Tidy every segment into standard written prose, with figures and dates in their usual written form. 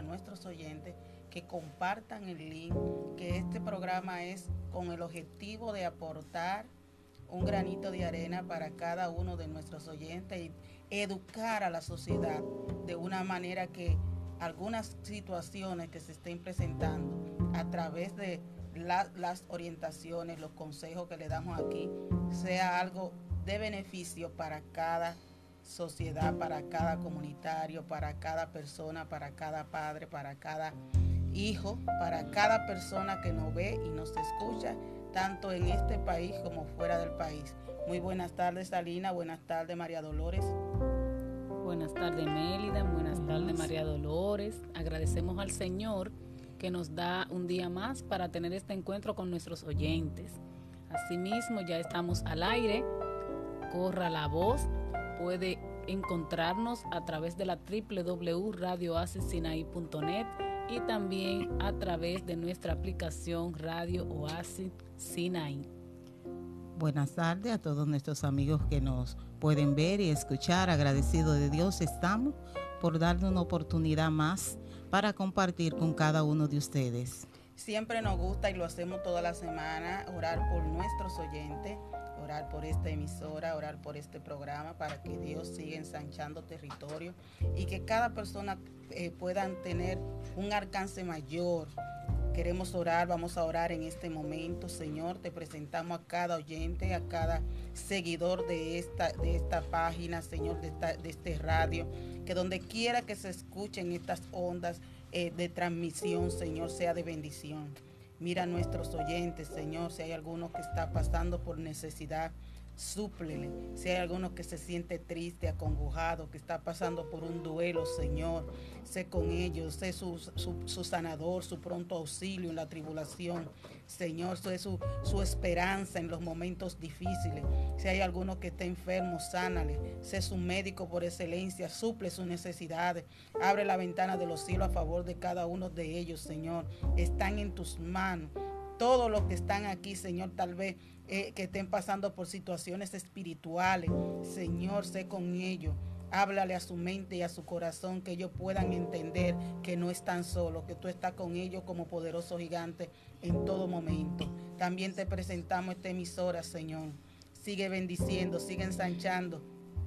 nuestros oyentes que compartan el link, que este programa es con el objetivo de aportar un granito de arena para cada uno de nuestros oyentes y educar a la sociedad de una manera que algunas situaciones que se estén presentando a través de las orientaciones, los consejos que le damos aquí, sea algo de beneficio para cada sociedad, para cada comunitario, para cada persona, para cada padre, para cada hijo, para cada persona que nos ve y nos escucha, tanto en este país como fuera del país. Muy buenas tardes, Alina. Buenas tardes, María Dolores. Buenas tardes, Mélida. Buenas tardes, María Dolores. Agradecemos al Señor que nos da un día más para tener este encuentro con nuestros oyentes. Asimismo, ya estamos al aire. Corra la voz. Puede encontrarnos a través de la www.radioasisinaí.net y también a través de nuestra aplicación Radio Oasis Sinaí. Buenas tardes a todos nuestros amigos que nos pueden ver y escuchar. Agradecidos de Dios estamos por darnos una oportunidad más para compartir con cada uno de ustedes. Siempre nos gusta y lo hacemos toda la semana, orar por nuestros oyentes, orar por esta emisora, orar por este programa para que Dios siga ensanchando territorio y que cada persona puedan tener un alcance mayor. Queremos orar, vamos a orar en este momento. Señor, te presentamos a cada oyente, a cada seguidor de esta página, Señor, de este radio, que donde quiera que se escuchen estas ondas de transmisión, Señor, sea de bendición. Mira a nuestros oyentes, Señor, si hay alguno que está pasando por necesidad, súplele. Si hay alguno que se siente triste, acongojado, que está pasando por un duelo, Señor, sé con ellos, sé su sanador, su pronto auxilio en la tribulación. Señor, sé su esperanza en los momentos difíciles. Si hay alguno que está enfermo, sánale. Sé su médico por excelencia, suple sus necesidades. Abre la ventana de los cielos a favor de cada uno de ellos, Señor. Están en tus manos. Todos los que están aquí, Señor, tal vez que estén pasando por situaciones espirituales, Señor, sé con ellos. Háblale a su mente y a su corazón, que ellos puedan entender que no están solos, que tú estás con ellos como poderoso gigante en todo momento. También te presentamos esta emisora, Señor. Sigue bendiciendo, sigue ensanchando,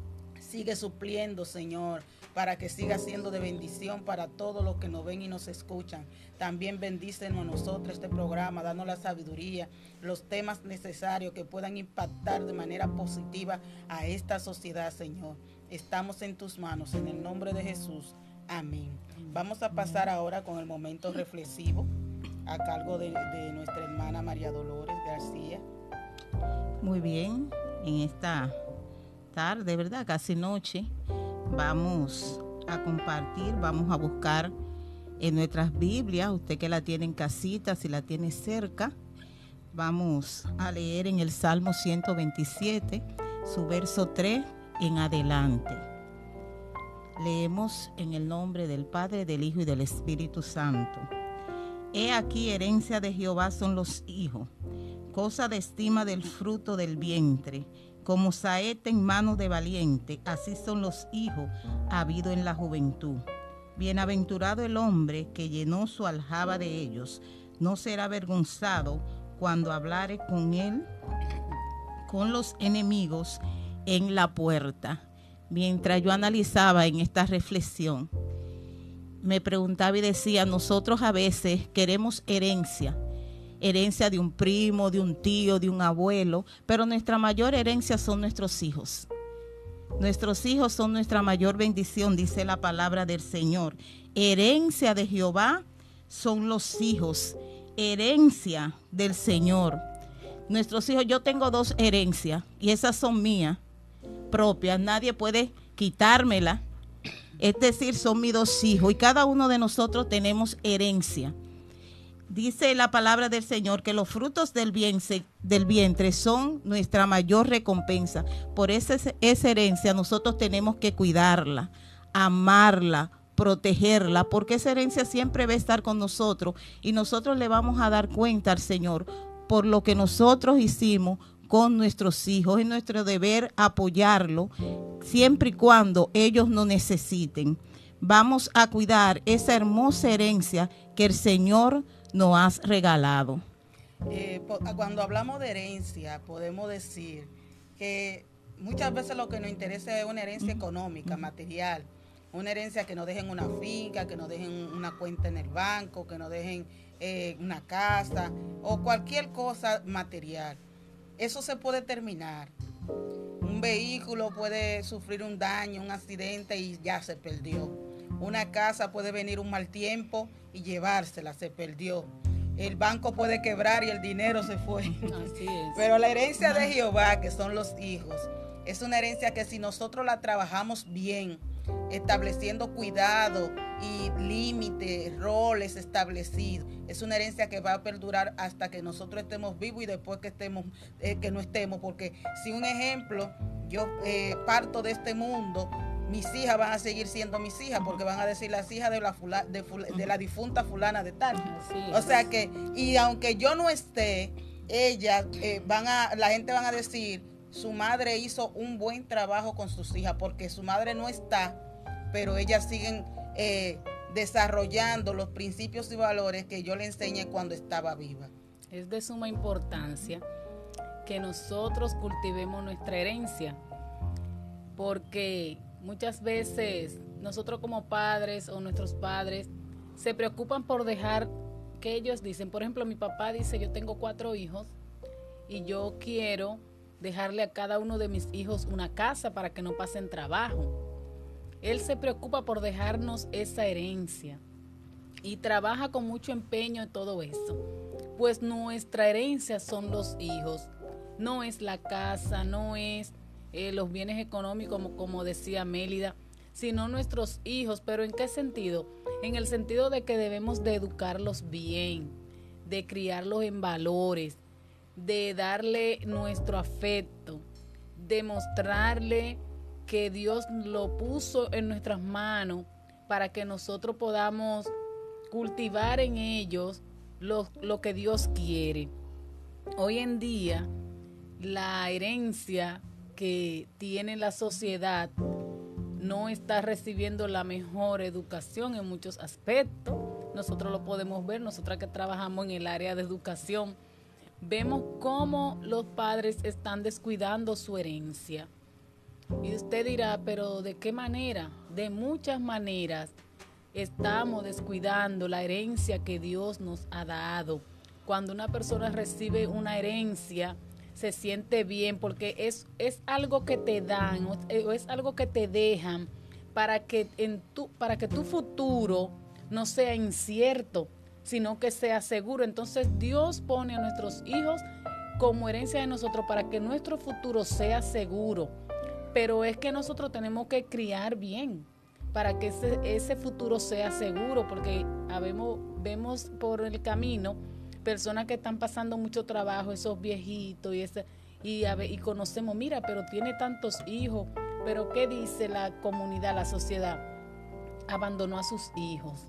sigue supliendo, Señor, para que siga siendo de bendición para todos los que nos ven y nos escuchan. También bendícenos a nosotros este programa, danos la sabiduría, los temas necesarios que puedan impactar de manera positiva a esta sociedad, Señor. Estamos en tus manos, en el nombre de Jesús. Amén. Vamos a pasar ahora con el momento reflexivo a cargo de nuestra hermana María Dolores García. Muy bien, en esta tarde, ¿verdad? Casi noche, vamos a compartir, vamos a buscar en nuestras Biblias, usted que la tiene en casita, si la tiene cerca, vamos a leer en el Salmo 127, su verso 3 en adelante. Leemos en el nombre del Padre, del Hijo y del Espíritu Santo. He aquí, herencia de Jehová son los hijos, cosa de estima del fruto del vientre. Como saeta en manos de valiente, así son los hijos habido en la juventud. Bienaventurado el hombre que llenó su aljaba de ellos, no será avergonzado cuando hablare con él, con los enemigos en la puerta. Mientras yo analizaba en esta reflexión, me preguntaba y decía, nosotros a veces queremos herencia de un primo, de un tío, de un abuelo, pero nuestra mayor herencia son nuestros hijos. Nuestros hijos son nuestra mayor bendición, dice la palabra del Señor. Herencia de Jehová son los hijos, herencia del Señor. Nuestros hijos, yo tengo 2 herencias y esas son mías, propias, nadie puede quitármela. Es decir, son mis 2 hijos y cada uno de nosotros tenemos herencia. Dice la palabra del Señor que los frutos del vientre son nuestra mayor recompensa. Por esa herencia nosotros tenemos que cuidarla, amarla, protegerla, porque esa herencia siempre va a estar con nosotros y nosotros le vamos a dar cuenta al Señor por lo que nosotros hicimos con nuestros hijos. Es nuestro deber apoyarlo siempre y cuando ellos nos necesiten. vamos a cuidar esa hermosa herencia que el Señor nos ha regalado. Cuando hablamos de herencia, podemos decir que muchas veces lo que nos interesa es una herencia económica, material, una herencia que nos dejen una finca, que nos dejen una cuenta en el banco, que nos dejen una casa o cualquier cosa material. Eso se puede terminar. Un vehículo puede sufrir un daño, un accidente y ya se perdió. Una casa puede venir un mal tiempo y llevársela, se perdió. El banco puede quebrar y el dinero se fue. Así es. Pero la herencia de Jehová, que son los hijos, es una herencia que si nosotros la trabajamos bien, estableciendo cuidado y límites, roles establecidos, es una herencia que va a perdurar hasta que nosotros estemos vivos y después que estemos, que no estemos. Porque si un ejemplo, yo parto de este mundo, mis hijas van a seguir siendo mis hijas, porque van a decir las hijas de la difunta fulana de tal. O sea que, y aunque yo no esté, ellas la gente van a decir, su madre hizo un buen trabajo con sus hijas, porque su madre no está, pero ellas siguen desarrollando los principios y valores que yo le enseñé cuando estaba viva. Es de suma importancia que nosotros cultivemos nuestra herencia, porque muchas veces nosotros como padres o nuestros padres se preocupan por dejar que ellos dicen, por ejemplo, mi papá dice, yo tengo 4 hijos y yo quiero dejarle a cada uno de mis hijos una casa para que no pasen trabajo. Él se preocupa por dejarnos esa herencia y trabaja con mucho empeño en todo eso. Pues nuestra herencia son los hijos, no es la casa, no es los bienes económicos, como decía Mélida, sino nuestros hijos. ¿Pero en qué sentido? En el sentido de que debemos de educarlos bien, de criarlos en valores, de darle nuestro afecto, de mostrarle que Dios lo puso en nuestras manos para que nosotros podamos cultivar en ellos lo que Dios quiere. Hoy en día, la herencia que tiene la sociedad no está recibiendo la mejor educación en muchos aspectos. Nosotros lo podemos ver, nosotras que trabajamos en el área de educación, vemos cómo los padres están descuidando su herencia. Y usted dirá, pero ¿de qué manera? De muchas maneras estamos descuidando la herencia que Dios nos ha dado. Cuando una persona recibe una herencia, se siente bien porque es algo que te dan o es algo que te dejan para que tu futuro no sea incierto, sino que sea seguro. Entonces Dios pone a nuestros hijos como herencia de nosotros para que nuestro futuro sea seguro. Pero es que nosotros tenemos que criar bien para que ese futuro sea seguro, porque vemos por el camino personas que están pasando mucho trabajo, esos viejitos y conocemos, mira, pero tiene tantos hijos, pero ¿qué dice la comunidad, la sociedad? Abandonó a sus hijos.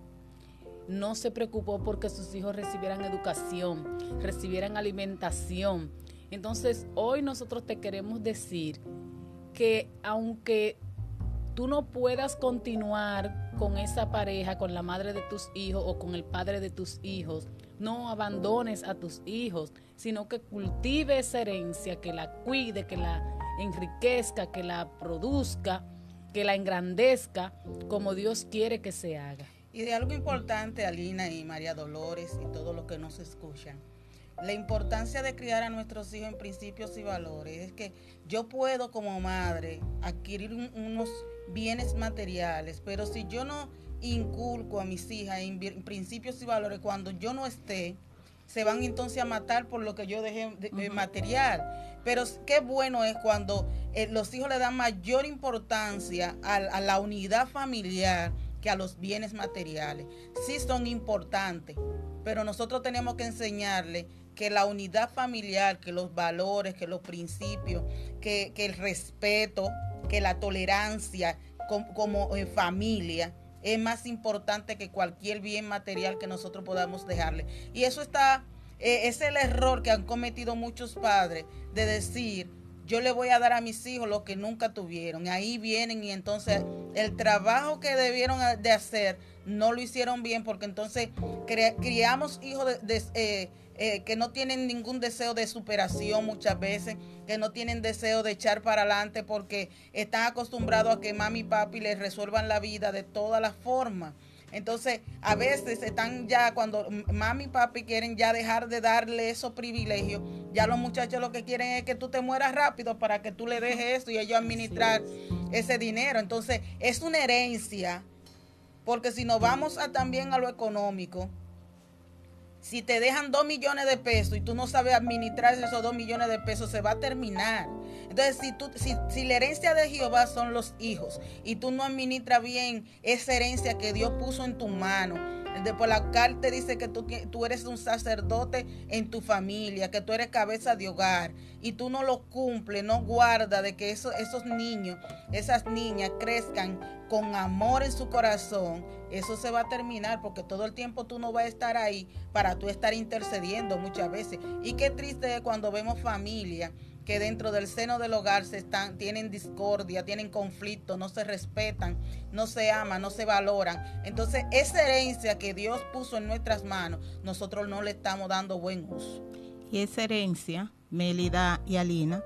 No se preocupó porque sus hijos recibieran educación, recibieran alimentación. Entonces, hoy nosotros te queremos decir que aunque tú no puedas continuar con esa pareja, con la madre de tus hijos o con el padre de tus hijos, no abandones a tus hijos, sino que cultive esa herencia, que la cuide, que la enriquezca, que la produzca, que la engrandezca como Dios quiere que se haga. Y de algo importante, Alina y María Dolores y todos los que nos escuchan, la importancia de criar a nuestros hijos en principios y valores es que yo puedo como madre adquirir unos bienes materiales, pero si yo no inculco a mis hijas en principios y valores, cuando yo no esté, se van entonces a matar por lo que yo dejé de material. Pero qué bueno es cuando los hijos le dan mayor importancia a la unidad familiar que a los bienes materiales. Sí son importantes, pero nosotros tenemos que enseñarle que la unidad familiar, que los valores, que los principios, que el respeto, que la tolerancia como en familia es más importante que cualquier bien material que nosotros podamos dejarle. Y eso es el error que han cometido muchos padres de decir, yo le voy a dar a mis hijos lo que nunca tuvieron. Y ahí vienen y entonces el trabajo que debieron de hacer no lo hicieron bien, porque entonces criamos hijos que no tienen ningún deseo de superación muchas veces, que no tienen deseo de echar para adelante porque están acostumbrados a que mami y papi les resuelvan la vida de todas las formas. Entonces, a veces están ya, cuando mami y papi quieren ya dejar de darle esos privilegios, ya los muchachos lo que quieren es que tú te mueras rápido para que tú le dejes eso y ellos administrar ese dinero. Entonces, es una herencia, porque si nos vamos también a lo económico, si te dejan 2 millones de pesos y tú no sabes administrar esos 2 millones de pesos, se va a terminar. Entonces, si la herencia de Jehová son los hijos y tú no administras bien esa herencia que Dios puso en tu mano, después la carta dice que tú eres un sacerdote en tu familia, que tú eres cabeza de hogar y tú no lo cumples, no guardas de que esos niños, esas niñas crezcan con amor en su corazón, eso se va a terminar, porque todo el tiempo tú no vas a estar ahí para tú estar intercediendo muchas veces. Y qué triste es cuando vemos familias que dentro del seno del hogar tienen discordia, tienen conflicto, no se respetan, no se aman, no se valoran. Entonces, esa herencia que Dios puso en nuestras manos, nosotros no le estamos dando buen uso. Y esa herencia, Mélida y Alina,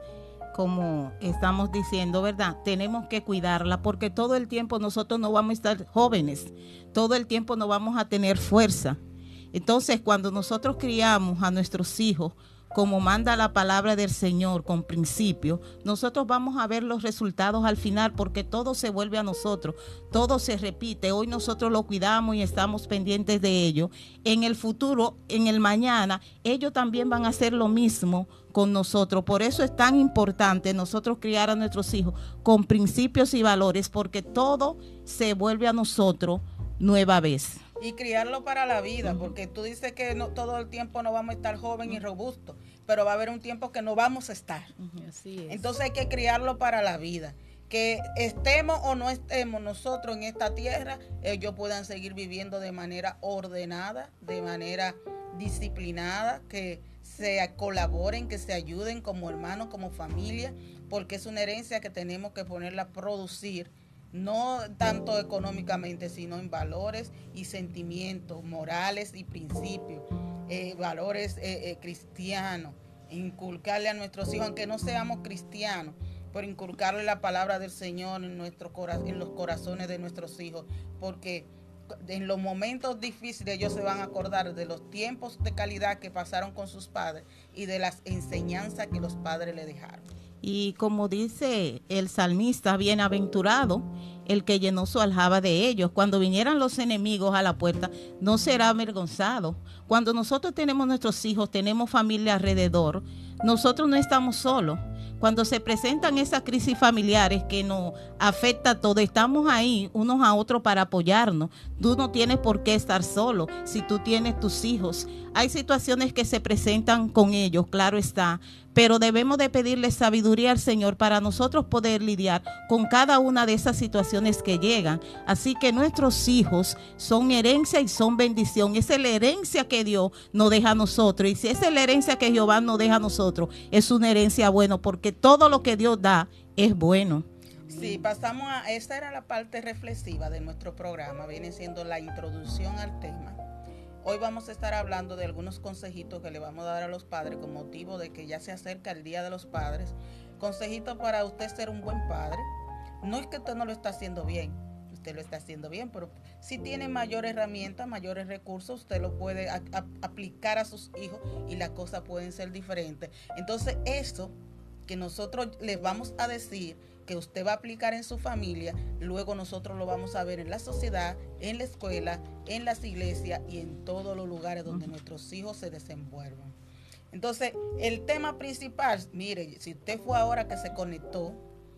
como estamos diciendo, ¿verdad? Tenemos que cuidarla, porque todo el tiempo nosotros no vamos a estar jóvenes, todo el tiempo no vamos a tener fuerza. Entonces, cuando nosotros criamos a nuestros hijos como manda la palabra del Señor, con principio, nosotros vamos a ver los resultados al final, porque todo se vuelve a nosotros, todo se repite. Hoy nosotros lo cuidamos y estamos pendientes de ello. En el futuro, en el mañana, ellos también van a hacer lo mismo con nosotros. Por eso es tan importante nosotros criar a nuestros hijos con principios y valores, porque todo se vuelve a nosotros nueva vez. Y criarlo para la vida, porque tú dices que no todo el tiempo no vamos a estar joven y robusto, pero va a haber un tiempo que no vamos a estar. Así es. Entonces hay que criarlo para la vida. Que estemos o no estemos nosotros en esta tierra, ellos puedan seguir viviendo de manera ordenada, de manera disciplinada, que se colaboren, que se ayuden como hermanos, como familia, porque es una herencia que tenemos que ponerla a producir, no tanto económicamente, sino en valores y sentimientos, morales y principios, valores cristianos, inculcarle a nuestros hijos, aunque no seamos cristianos, pero inculcarle la palabra del Señor en los corazones de nuestros hijos, porque en los momentos difíciles ellos se van a acordar de los tiempos de calidad que pasaron con sus padres y de las enseñanzas que los padres le dejaron. Y como dice el salmista, bienaventurado el que llenó su aljaba de ellos. Cuando vinieran los enemigos a la puerta, no será avergonzado. Cuando nosotros tenemos nuestros hijos, tenemos familia alrededor, nosotros no estamos solos. Cuando se presentan esas crisis familiares que nos afecta a todos, estamos ahí unos a otros para apoyarnos. Tú no tienes por qué estar solo si tú tienes tus hijos. Hay situaciones que se presentan con ellos, claro está, pero debemos de pedirle sabiduría al Señor para nosotros poder lidiar con cada una de esas situaciones que llegan. Así que nuestros hijos son herencia y son bendición. Esa es la herencia que Dios nos deja a nosotros. Y si esa es la herencia que Jehová nos deja a nosotros, es una herencia buena, porque todo lo que Dios da es bueno. Sí, pasamos esta era la parte reflexiva de nuestro programa, viene siendo la introducción al tema. Hoy vamos a estar hablando de algunos consejitos que le vamos a dar a los padres con motivo de que ya se acerca el Día de los Padres. Consejitos para usted ser un buen padre. No es que usted no lo está haciendo bien, usted lo está haciendo bien, pero si tiene mayor herramienta, mayores recursos, usted lo puede aplicar a sus hijos y las cosas pueden ser diferentes. Entonces, eso que nosotros les vamos a decir que usted va a aplicar en su familia, luego nosotros lo vamos a ver en la sociedad, en la escuela, en las iglesias y en todos los lugares donde nuestros hijos se desenvuelvan. Entonces, el tema principal, mire, si usted fue ahora que se conectó,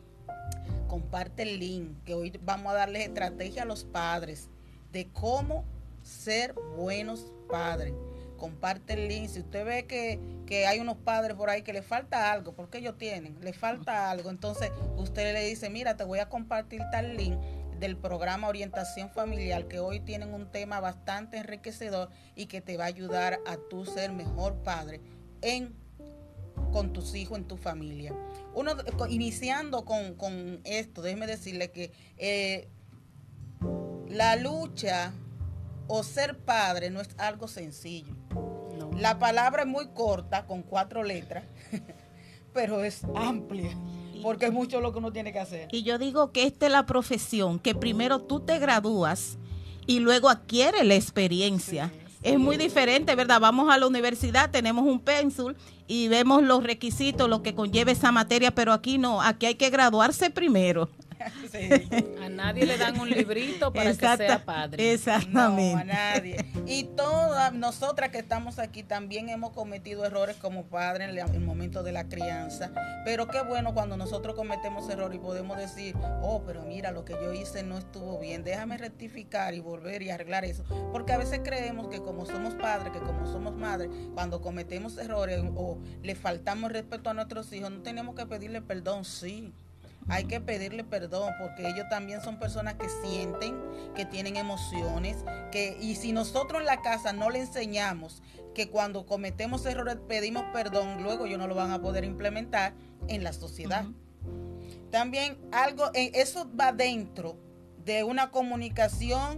comparte el link, que hoy vamos a darles estrategia a los padres de cómo ser buenos padres. Comparte el link. Si usted ve que hay unos padres por ahí que le falta algo, porque ellos le falta algo, entonces usted le dice, mira, te voy a compartir tal link del programa Orientación Familiar, que hoy tienen un tema bastante enriquecedor y que te va a ayudar a tú ser mejor padre con tus hijos en tu familia. Iniciando con esto, déjeme decirle que la lucha o ser padre no es algo sencillo. No. La palabra es muy corta, con 4 letras, pero es amplia, porque es mucho lo que uno tiene que hacer. Y yo digo que esta es la profesión, que primero tú te gradúas y luego adquieres la experiencia. Sí. Es muy diferente, ¿verdad? Vamos a la universidad, tenemos un pénsul y vemos los requisitos, lo que conlleva esa materia, pero aquí no, aquí hay que graduarse primero. Sí. A nadie le dan un librito para que sea padre. Exactamente. No, a nadie. Y todas nosotras que estamos aquí también hemos cometido errores como padres en el momento de la crianza. Pero qué bueno cuando nosotros cometemos errores y podemos decir, oh, pero mira, lo que yo hice no estuvo bien. Déjame rectificar y volver y arreglar eso. Porque a veces creemos que como somos padres, que como somos madres, cuando cometemos errores o le faltamos respeto a nuestros hijos, no tenemos que pedirle perdón, sí. Hay que pedirle perdón porque ellos también son personas que sienten, que tienen emociones, y si nosotros en la casa no le enseñamos que cuando cometemos errores pedimos perdón, luego ellos no lo van a poder implementar en la sociedad. Uh-huh. También eso va dentro de una comunicación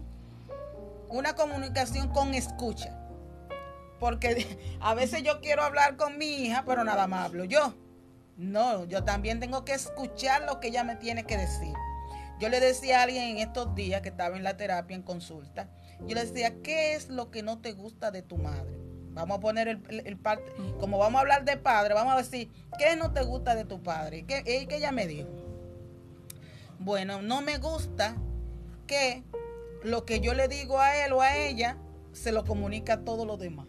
con escucha. Porque a veces yo quiero hablar con mi hija, pero nada más hablo yo. No, yo también tengo que escuchar lo que ella me tiene que decir. Yo le decía a alguien en estos días que estaba en la terapia, en consulta, yo le decía, ¿qué es lo que no te gusta de tu madre? Vamos a poner el parte, como vamos a hablar de padre, vamos a decir, ¿qué no te gusta de tu padre? ¿Qué ella me dijo? Bueno, no me gusta que lo que yo le digo a él o a ella se lo comunica a todos los demás.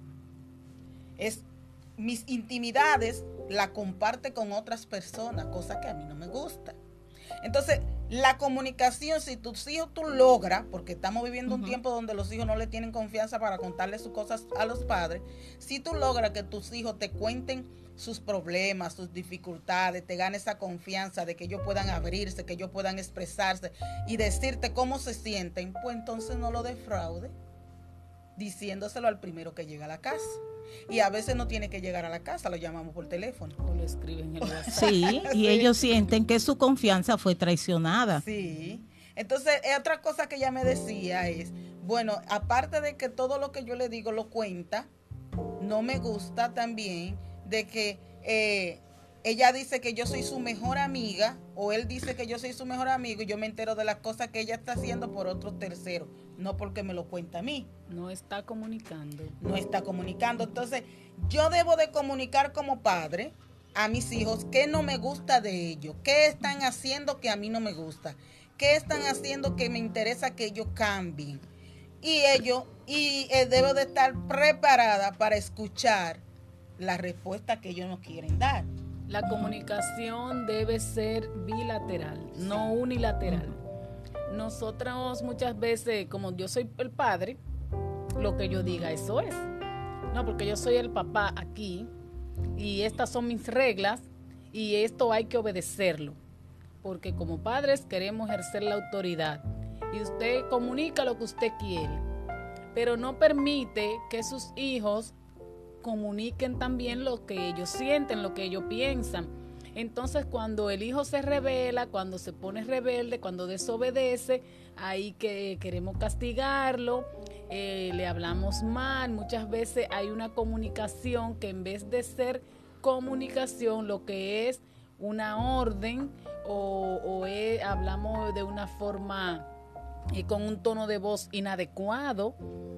Mis intimidades la comparte con otras personas, cosa que a mí no me gusta. Entonces, la comunicación, si tus hijos tú logras, porque estamos viviendo un tiempo donde los hijos no le tienen confianza para contarle sus cosas a los padres, si tú logras que tus hijos te cuenten sus problemas, sus dificultades, te ganen esa confianza de que ellos puedan abrirse, que ellos puedan expresarse y decirte cómo se sienten, pues entonces no lo defraude diciéndoselo al primero que llega a la casa. Y a veces no tiene que llegar a la casa, lo llamamos por teléfono. O lo escriben en el WhatsApp. Sí, y sí. Ellos sienten que su confianza fue traicionada. Sí. Entonces, otra cosa que ella me decía es, bueno, aparte de que todo lo que yo le digo lo cuenta, no me gusta también de que ella dice que yo soy su mejor amiga, o él dice que yo soy su mejor amigo, y yo me entero de las cosas que ella está haciendo por otro tercero, no porque me lo cuenta a mí. No está comunicando. No está comunicando. Entonces, yo debo de comunicar como padre a mis hijos qué no me gusta de ellos, qué están haciendo que a mí no me gusta, qué están haciendo que me interesa que ellos cambien. Y debo de estar preparada para escuchar la respuesta que ellos nos quieren dar. La comunicación debe ser bilateral, no unilateral. Nosotros muchas veces, como yo soy el padre, lo que yo diga, eso es. No, porque yo soy el papá aquí y estas son mis reglas y esto hay que obedecerlo. Porque como padres queremos ejercer la autoridad y usted comunica lo que usted quiere, pero no permite que sus hijos comuniquen también lo que ellos sienten, lo que ellos piensan. Entonces, cuando el hijo se rebela, cuando se pone rebelde, cuando desobedece, ahí que queremos castigarlo, le hablamos mal. Muchas veces hay una comunicación que en vez de ser comunicación, lo que es una orden hablamos de una forma con un tono de voz inadecuado,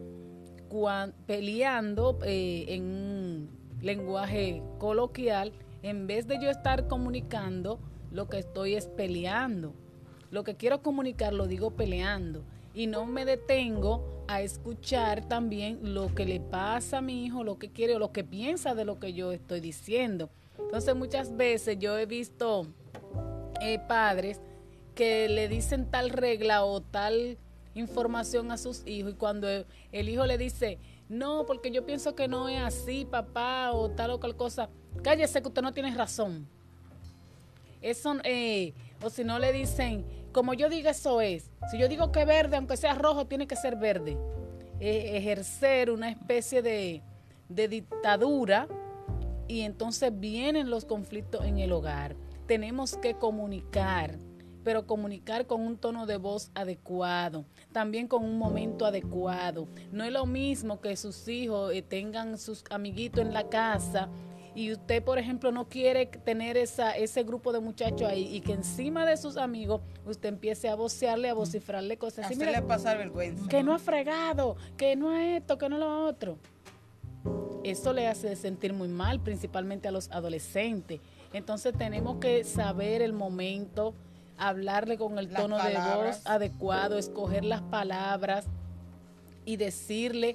peleando en un lenguaje coloquial. En vez de yo estar comunicando, lo que estoy es peleando. Lo que quiero comunicar lo digo peleando. Y no me detengo a escuchar también lo que le pasa a mi hijo, lo que quiere o lo que piensa de lo que yo estoy diciendo. Entonces muchas veces yo he visto padres que le dicen tal regla o tal información a sus hijos, y cuando el hijo le dice, no, porque yo pienso que no es así, papá, o tal o cual cosa, cállese que usted no tiene razón. Eso, o si no le dicen, como yo diga eso es, si yo digo que verde, aunque sea rojo, tiene que ser verde. Ejercer una especie de dictadura y entonces vienen los conflictos en el hogar. Tenemos que comunicar, pero comunicar con un tono de voz adecuado, también con un momento adecuado. No es lo mismo que sus hijos tengan sus amiguitos en la casa y usted, por ejemplo, no quiere tener ese grupo de muchachos ahí y que encima de sus amigos usted empiece a vocearle, a vocifrarle cosas así. Hacerle pasar vergüenza. Que no ha fregado, que no ha esto, que no lo otro. Eso le hace sentir muy mal, principalmente a los adolescentes. Entonces tenemos que saber el momento, hablarle con el tono de voz adecuado, escoger las palabras y decirle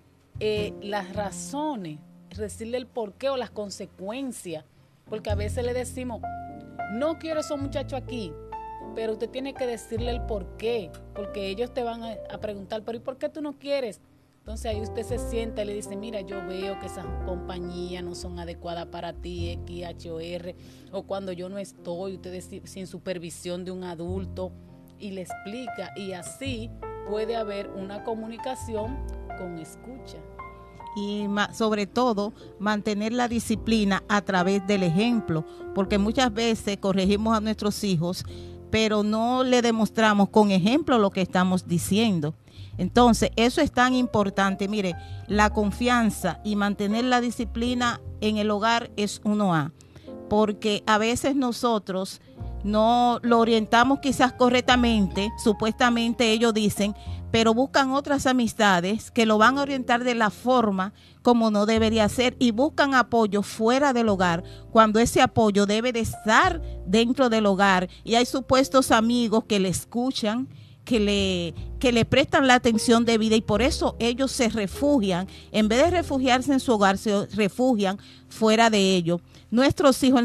las razones, decirle el porqué o las consecuencias, porque a veces le decimos, no quiero esos muchachos aquí, pero usted tiene que decirle el porqué, porque ellos te van a preguntar, pero ¿y por qué tú no quieres? Entonces ahí usted se sienta y le dice, mira, yo veo que esas compañías no son adecuadas para ti, X, H o R, o cuando yo no estoy, ustedes sin supervisión de un adulto, y le explica, y así puede haber una comunicación con escucha. Y sobre todo mantener la disciplina a través del ejemplo, porque muchas veces corregimos a nuestros hijos, pero no le demostramos con ejemplo lo que estamos diciendo. Entonces, eso es tan importante. Mire, la confianza y mantener la disciplina en el hogar es 1A, porque a veces nosotros no lo orientamos quizás correctamente, supuestamente ellos dicen, pero buscan otras amistades que lo van a orientar de la forma como no debería ser y buscan apoyo fuera del hogar, cuando ese apoyo debe de estar dentro del hogar, y hay supuestos amigos que le escuchan, que le prestan la atención debida, y por eso ellos se refugian, en vez de refugiarse en su hogar, se refugian fuera de ello. Nuestros hijos, el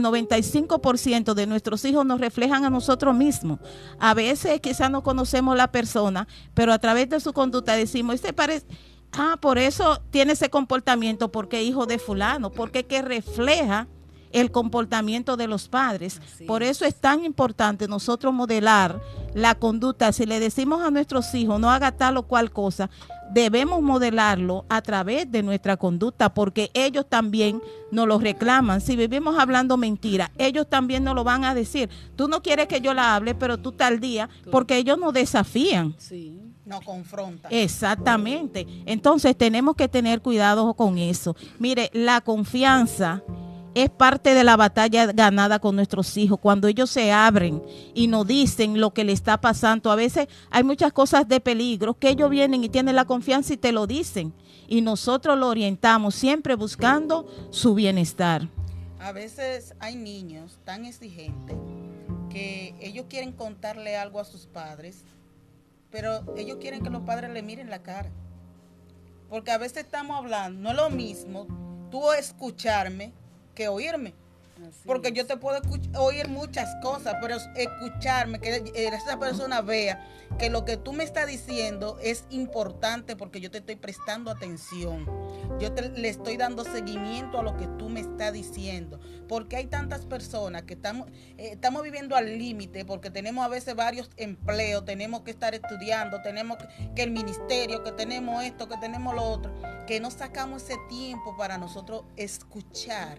95% de nuestros hijos nos reflejan a nosotros mismos. A veces quizás no conocemos la persona, pero a través de su conducta decimos, este parece, por eso tiene ese comportamiento, porque es hijo de fulano, porque que refleja el comportamiento de los padres. Por eso es tan importante nosotros modelar la conducta. Si le decimos a nuestros hijos no haga tal o cual cosa, debemos modelarlo a través de nuestra conducta, porque ellos también nos lo reclaman. Si vivimos hablando mentira, ellos también nos lo van a decir. Tú no quieres que yo la hable, pero tú tal día, porque ellos nos desafían. Sí. Nos confrontan. Exactamente. Entonces tenemos que tener cuidado con eso. Mire, la confianza es parte de la batalla ganada con nuestros hijos, cuando ellos se abren y nos dicen lo que le está pasando. A veces hay muchas cosas de peligro que ellos vienen y tienen la confianza y te lo dicen, y nosotros lo orientamos siempre buscando su bienestar. A veces hay niños tan exigentes que ellos quieren contarle algo a sus padres, pero ellos quieren que los padres le miren la cara, porque a veces estamos hablando, no es lo mismo tú escucharme que oírme. Porque yo te puedo oír muchas cosas, pero escucharme, que esa persona vea que lo que tú me estás diciendo es importante, porque yo te estoy prestando atención, le estoy dando seguimiento a lo que tú me estás diciendo, porque hay tantas personas que estamos viviendo al límite, porque tenemos a veces varios empleos, tenemos que estar estudiando, tenemos que el ministerio, que tenemos esto, que tenemos lo otro, que no sacamos ese tiempo para nosotros escuchar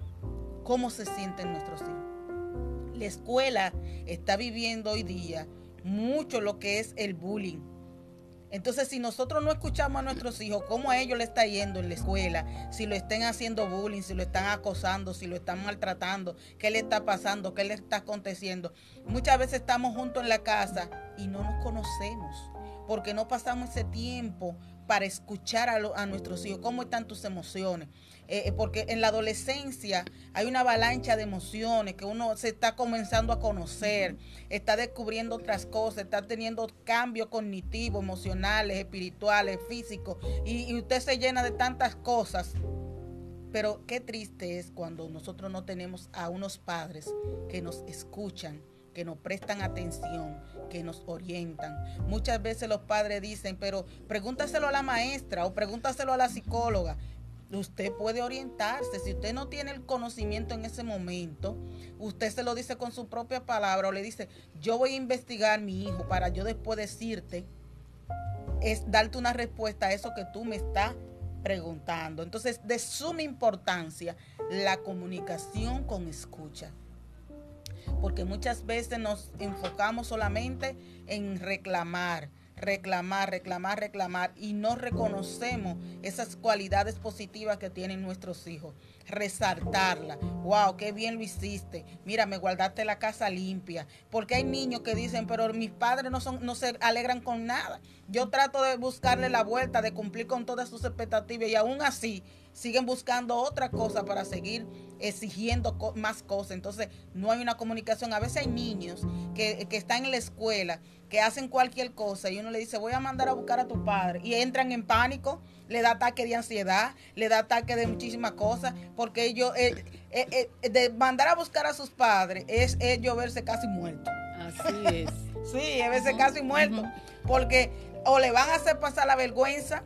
cómo se sienten nuestros hijos. La escuela está viviendo hoy día mucho lo que es el bullying. Entonces, si nosotros no escuchamos a nuestros hijos cómo a ellos les está yendo en la escuela, si lo estén haciendo bullying, si lo están acosando, si lo están maltratando, qué le está pasando, qué le está aconteciendo. Muchas veces estamos juntos en la casa y no nos conocemos, porque no pasamos ese tiempo para escuchar a nuestros hijos, cómo están tus emociones. Porque en la adolescencia hay una avalancha de emociones que uno se está comenzando a conocer, está descubriendo otras cosas, está teniendo cambios cognitivos, emocionales, espirituales, físicos, y usted se llena de tantas cosas. Pero qué triste es cuando nosotros no tenemos a unos padres que nos escuchan, que nos prestan atención, que nos orientan. Muchas veces los padres dicen, pero pregúntaselo a la maestra o pregúntaselo a la psicóloga. Usted puede orientarse. Si usted no tiene el conocimiento en ese momento, usted se lo dice con su propia palabra, o le dice, yo voy a investigar mi hijo para yo después decirte, es darte una respuesta a eso que tú me estás preguntando. Entonces, de suma importancia la comunicación con escucha. Porque muchas veces nos enfocamos solamente en reclamar y no reconocemos esas cualidades positivas que tienen nuestros hijos. Resaltarla. Wow, qué bien lo hiciste. Mira, me guardaste la casa limpia. Porque hay niños que dicen, pero mis padres no se alegran con nada. Yo trato de buscarle la vuelta, de cumplir con todas sus expectativas y aún así siguen buscando otra cosa para seguir exigiendo más cosas. Entonces no hay una comunicación. A veces hay niños que están en la escuela, que hacen cualquier cosa y uno le dice, voy a mandar a buscar a tu padre, y entran en pánico, le da ataque de ansiedad, le da ataque de muchísimas cosas, porque ellos de mandar a buscar a sus padres es ellos verse casi muertos. Así es. Sí, es verse casi muertos, porque o le van a hacer pasar la vergüenza,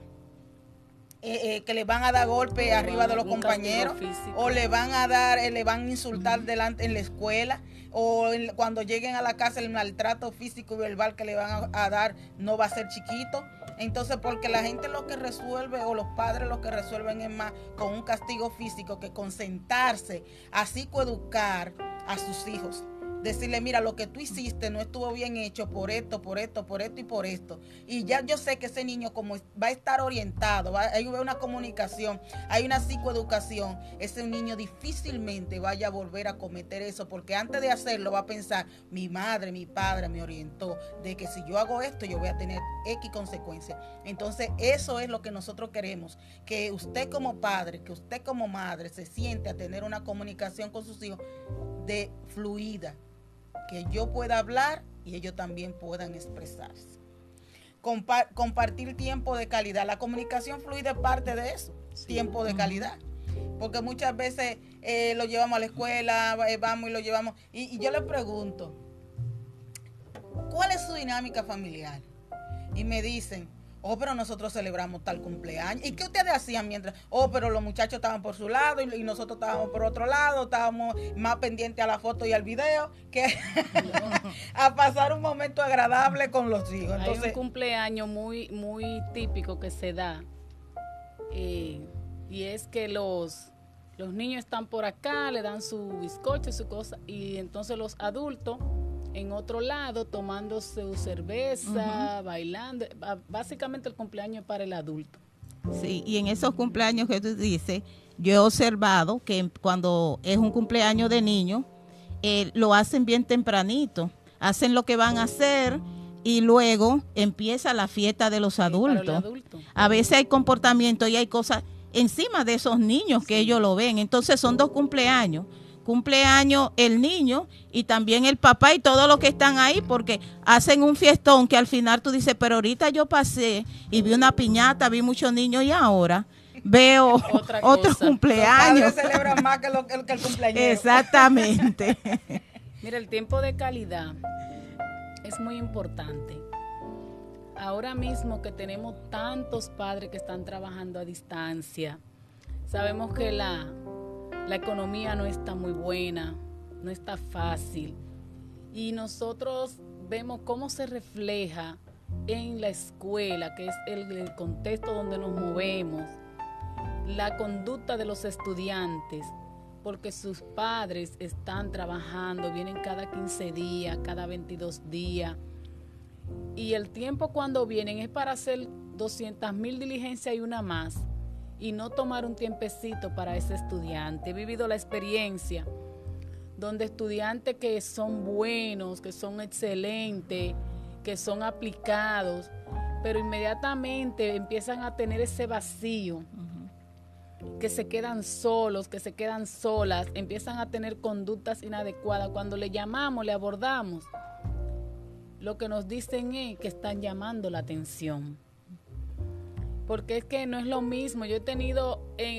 que le van a dar golpe arriba de los compañeros, o le van a insultar delante en la escuela, o cuando lleguen a la casa el maltrato físico y verbal que le van a dar no va a ser chiquito. Entonces, porque la gente lo que resuelve, o los padres lo que resuelven es más con un castigo físico que con sentarse a psicoeducar a sus hijos. Decirle, mira, lo que tú hiciste no estuvo bien hecho por esto y por esto. Y ya yo sé que ese niño, como va a estar orientado, hay una comunicación, hay una psicoeducación, ese niño difícilmente vaya a volver a cometer eso, porque antes de hacerlo va a pensar, mi madre, mi padre me orientó de que si yo hago esto, yo voy a tener X consecuencias. Entonces, eso es lo que nosotros queremos, que usted como padre, que usted como madre se siente a tener una comunicación con sus hijos de fluida, que yo pueda hablar y ellos también puedan expresarse. Compartir tiempo de calidad. La comunicación fluida es parte de eso, sí. Tiempo de calidad. Porque muchas veces lo llevamos a la escuela, vamos y lo llevamos. Y yo le pregunto, ¿cuál es su dinámica familiar? Y me dicen, oh, pero nosotros celebramos tal cumpleaños. ¿Y qué ustedes hacían mientras? Oh, pero los muchachos estaban por su lado y nosotros estábamos por otro lado, estábamos más pendientes a la foto y al video que a pasar un momento agradable con los hijos. Entonces, hay un cumpleaños muy, muy típico que se da, y es que los niños están por acá, le dan su bizcocho, su cosa, y entonces los adultos en otro lado tomando su cerveza, bailando. Básicamente el cumpleaños es para el adulto. Sí, y en esos cumpleaños que tú dices, yo he observado que cuando es un cumpleaños de niños, lo hacen bien tempranito, hacen lo que van a hacer y luego empieza la fiesta de los adultos. A veces hay comportamiento y hay cosas encima de esos niños que ellos lo ven. Entonces son dos cumpleaños el niño y también el papá y todos los que están ahí, porque hacen un fiestón que al final tú dices, pero ahorita yo pasé y vi una piñata, vi muchos niños y ahora veo otro cumpleaños. Los padres celebran más que el cumpleañero. Exactamente. Mira, el tiempo de calidad es muy importante. Ahora mismo que tenemos tantos padres que están trabajando a distancia, sabemos que la economía no está muy buena, no está fácil, y nosotros vemos cómo se refleja en la escuela, que es el contexto donde nos movemos, la conducta de los estudiantes, porque sus padres están trabajando, vienen cada 15 días, cada 22 días, y el tiempo cuando vienen es para hacer 200,000 diligencias y una más, y no tomar un tiempecito para ese estudiante. He vivido la experiencia donde estudiantes que son buenos, que son excelentes, que son aplicados, pero inmediatamente empiezan a tener ese vacío, que se quedan solos, que se quedan solas, empiezan a tener conductas inadecuadas. Cuando le llamamos, le abordamos, lo que nos dicen es que están llamando la atención. Porque es que no es lo mismo. Yo he tenido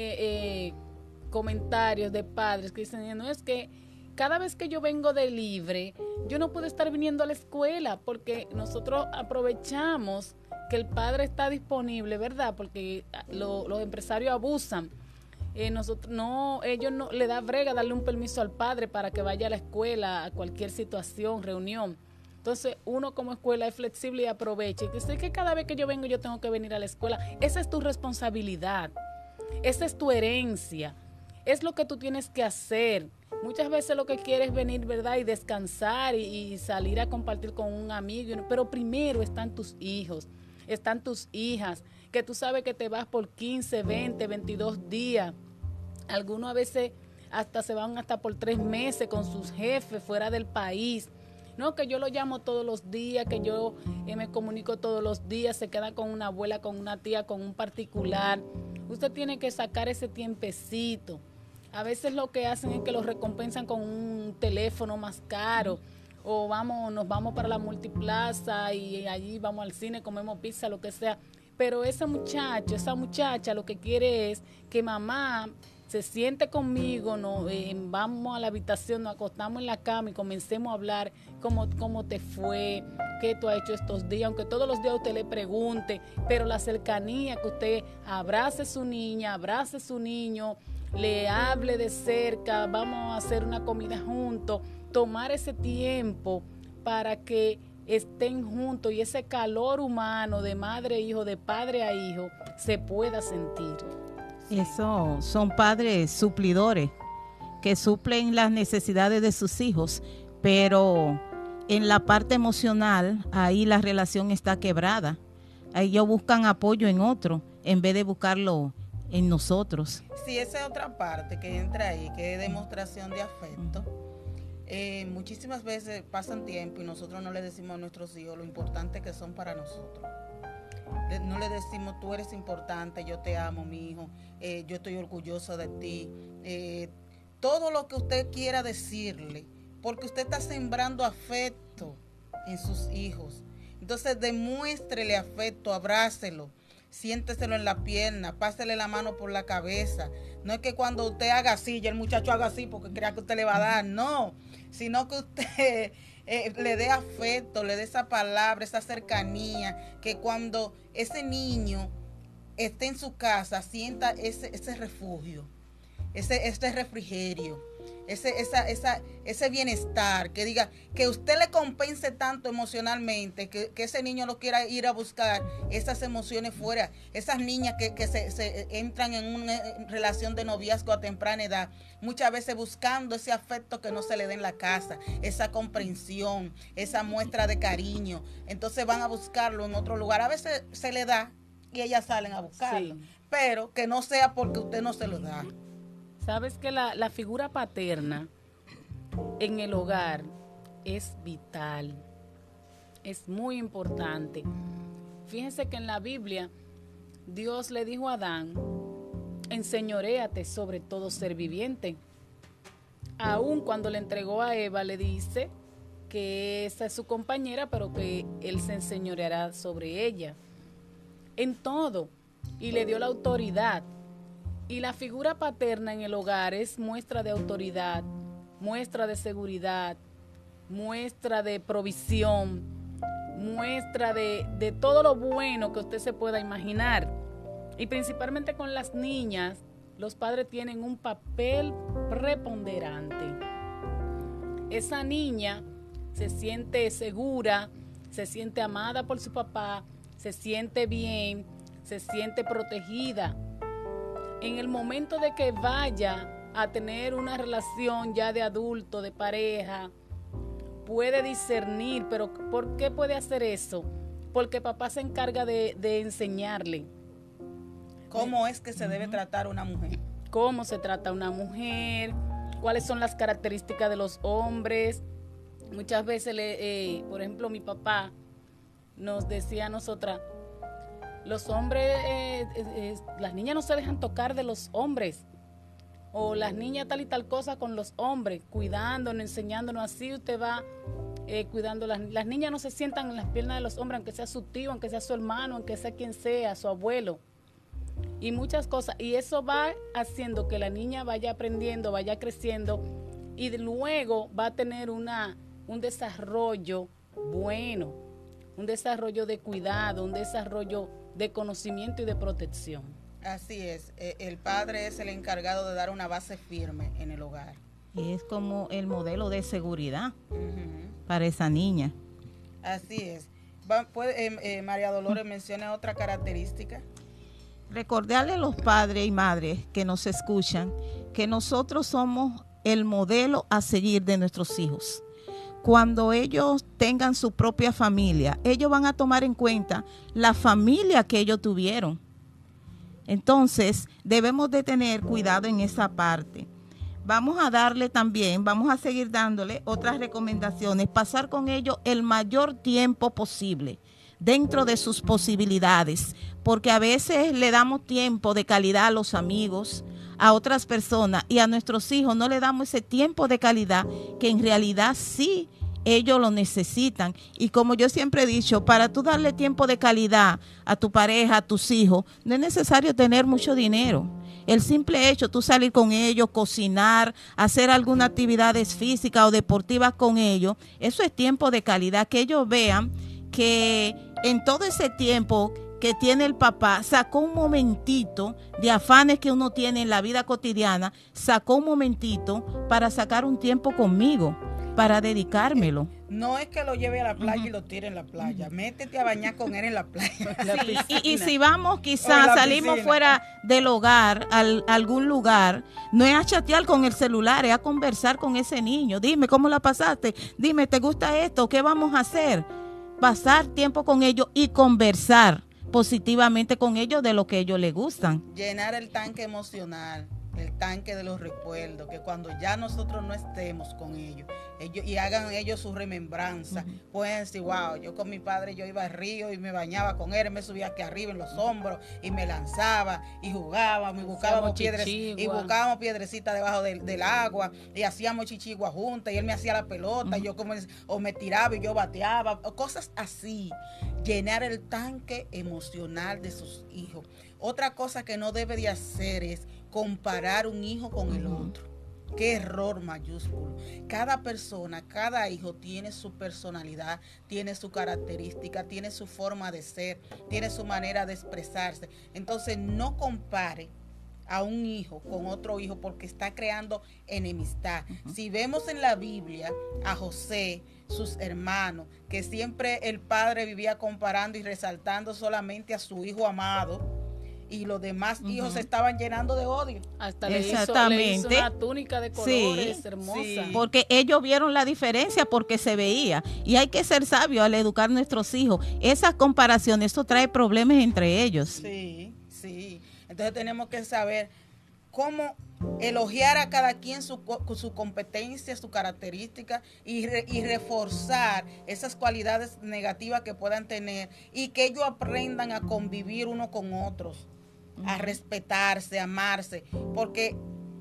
comentarios de padres que dicen, no, es que cada vez que yo vengo de libre, yo no puedo estar viniendo a la escuela, porque nosotros aprovechamos que el padre está disponible, ¿verdad? Porque los empresarios abusan. Ellos no le da brega darle un permiso al padre para que vaya a la escuela, a cualquier situación, reunión. Entonces, uno como escuela es flexible y aprovecha. Y dice que cada vez que yo vengo, yo tengo que venir a la escuela. Esa es tu responsabilidad. Esa es tu herencia. es lo que tú tienes que hacer. Muchas veces lo que quieres es venir, ¿verdad? Y descansar y salir a compartir con un amigo. Pero primero están tus hijos, están tus hijas, que tú sabes que te vas por 15, 20, 22 días. Algunos a veces hasta se van hasta por 3 meses con sus jefes fuera del país. No, que yo lo llamo todos los días, que yo me comunico todos los días, se queda con una abuela, con una tía, con un particular. Usted tiene que sacar ese tiempecito. A veces lo que hacen es que los recompensan con un teléfono más caro, o nos vamos para la multiplaza y allí vamos al cine, comemos pizza, lo que sea. Pero ese muchacho, esa muchacha lo que quiere es que mamá se siente conmigo, vamos a la habitación, nos acostamos en la cama y comencemos a hablar cómo te fue, qué tú has hecho estos días, aunque todos los días usted le pregunte, pero la cercanía, que usted abrace a su niña, abrace a su niño, le hable de cerca, vamos a hacer una comida juntos, tomar ese tiempo para que estén juntos y ese calor humano de madre a hijo, de padre a hijo, se pueda sentir. Eso son padres suplidores que suplen las necesidades de sus hijos, pero en la parte emocional ahí la relación está quebrada. Ellos buscan apoyo en otro en vez de buscarlo en nosotros. Sí, esa es otra parte que entra ahí, que es demostración de afecto. Muchísimas veces pasan tiempo y nosotros no le decimos a nuestros hijos lo importante que son para nosotros. No le decimos, tú eres importante, yo te amo, mi hijo, yo estoy orgullosa de ti. Todo lo que usted quiera decirle, porque usted está sembrando afecto en sus hijos. Entonces demuéstrele afecto, abrácelo, siénteselo en la pierna, pásele la mano por la cabeza. No es que cuando usted haga así, ya el muchacho haga así porque crea que usted le va a dar, no, sino que usted le dé afecto, le dé esa palabra, esa cercanía, que cuando ese niño esté en su casa sienta ese refugio, ese refrigerio, ese bienestar, que diga, que usted le compense tanto emocionalmente, que ese niño lo quiera ir a buscar esas emociones fuera, esas niñas que se entran en una relación de noviazgo a temprana edad, muchas veces buscando ese afecto que no se le dé en la casa, esa comprensión, esa muestra de cariño, entonces van a buscarlo en otro lugar, a veces se le da y ellas salen a buscarlo, sí, pero que no sea porque usted no se lo da. Sabes que la figura paterna en el hogar es vital, es muy importante. Fíjense que en la Biblia Dios le dijo a Adán, enseñoréate sobre todo ser viviente. Aún cuando le entregó a Eva le dice que esa es su compañera, pero que él se enseñoreará sobre ella en todo, y le dio la autoridad. Y la figura paterna en el hogar es muestra de autoridad, muestra de seguridad, muestra de provisión, muestra de todo lo bueno que usted se pueda imaginar. Y principalmente con las niñas, los padres tienen un papel preponderante. Esa niña se siente segura, se siente amada por su papá, se siente bien, se siente protegida. En el momento de que vaya a tener una relación ya de adulto, de pareja, puede discernir, pero ¿por qué puede hacer eso? Porque papá se encarga de enseñarle. ¿Cómo es que se debe tratar una mujer? ¿Cómo se trata una mujer? ¿Cuáles son las características de los hombres? Muchas veces, por ejemplo, mi papá nos decía a nosotras, los hombres, las niñas no se dejan tocar de los hombres, o las niñas tal y tal cosa con los hombres, cuidándonos, enseñándonos, así usted va cuidando. Las niñas no se sientan en las piernas de los hombres, aunque sea su tío, aunque sea su hermano, aunque sea quien sea, su abuelo, y muchas cosas, y eso va haciendo que la niña vaya aprendiendo, vaya creciendo, y luego va a tener un desarrollo bueno, un desarrollo de cuidado, un desarrollo de conocimiento y de protección. Así es, el padre es el encargado de dar una base firme en el hogar. Y es como el modelo de seguridad para esa niña. Así es. María Dolores, menciona otra característica. Recordarle a los padres y madres que nos escuchan que nosotros somos el modelo a seguir de nuestros hijos. Cuando ellos tengan su propia familia, ellos van a tomar en cuenta la familia que ellos tuvieron. Entonces, debemos de tener cuidado en esa parte. Vamos a seguir dándole otras recomendaciones, pasar con ellos el mayor tiempo posible, dentro de sus posibilidades, porque a veces le damos tiempo de calidad a los amigos, a otras personas, y a nuestros hijos no le damos ese tiempo de calidad que en realidad sí ellos lo necesitan. Y como yo siempre he dicho, para tú darle tiempo de calidad a tu pareja, a tus hijos, no es necesario tener mucho dinero. El simple hecho, tú salir con ellos, cocinar, hacer alguna actividades físicas o deportivas con ellos, eso es tiempo de calidad, que ellos vean que en todo ese tiempo que tiene el papá, sacó un momentito de afanes que uno tiene en la vida cotidiana, sacó un momentito para sacar un tiempo conmigo, para dedicármelo. No es que lo lleve a la playa y lo tire en la playa. Métete a bañar con él en la playa. Sí, y si vamos quizás, salimos fuera del hogar, a algún lugar, no es a chatear con el celular, es a conversar con ese niño. Dime, ¿cómo la pasaste? Dime, ¿te gusta esto? ¿Qué vamos a hacer? Pasar tiempo con ellos y conversar positivamente con ellos de lo que a ellos les gustan. Llenar el tanque emocional, el tanque de los recuerdos, que cuando ya nosotros no estemos con ellos y hagan ellos su remembranza, pueden decir, wow, yo con mi padre yo iba al río y me bañaba con él me subía aquí arriba en los hombros y me lanzaba y jugábamos y buscábamos piedrecitas debajo del agua y hacíamos chichigua juntas y él me hacía la pelota, yo o me tiraba y yo bateaba, cosas así. Llenar el tanque emocional de sus hijos. Otra cosa que no debe de hacer es comparar un hijo con el otro. Qué error mayúsculo. Cada persona, cada hijo tiene su personalidad, tiene su característica, tiene su forma de ser, tiene su manera de expresarse. Entonces no compare a un hijo con otro hijo porque está creando enemistad. Si vemos en la Biblia a José, sus hermanos, que siempre el padre vivía comparando y resaltando solamente a su hijo amado, y los demás hijos se estaban llenando de odio. Hasta le hizo una túnica de colores hermosa. Sí. Porque ellos vieron la diferencia porque se veía. Y hay que ser sabio al educar a nuestros hijos. Esas comparaciones, eso trae problemas entre ellos. Sí, sí. Entonces tenemos que saber cómo elogiar a cada quien su competencia, su característica y reforzar esas cualidades negativas que puedan tener y que ellos aprendan a convivir uno con otros, a respetarse, a amarse, porque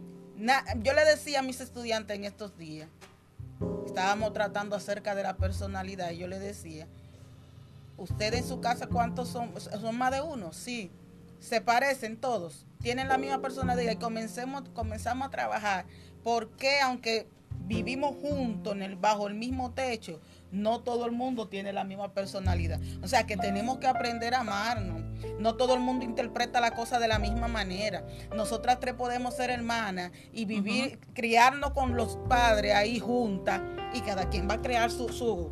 yo le decía a mis estudiantes en estos días, estábamos tratando acerca de la personalidad y yo le decía, ¿ustedes en su casa cuántos son? ¿Son más de uno? Sí. ¿Se parecen todos? ¿Tienen la misma personalidad? Y comenzamos a trabajar. Porque aunque vivimos juntos bajo el mismo techo, no todo el mundo tiene la misma personalidad. O sea que tenemos que aprender a amarnos. No todo el mundo interpreta la cosa de la misma manera. Nosotras tres podemos ser hermanas y vivir, criarnos con los padres ahí juntas, y cada quien va a crear su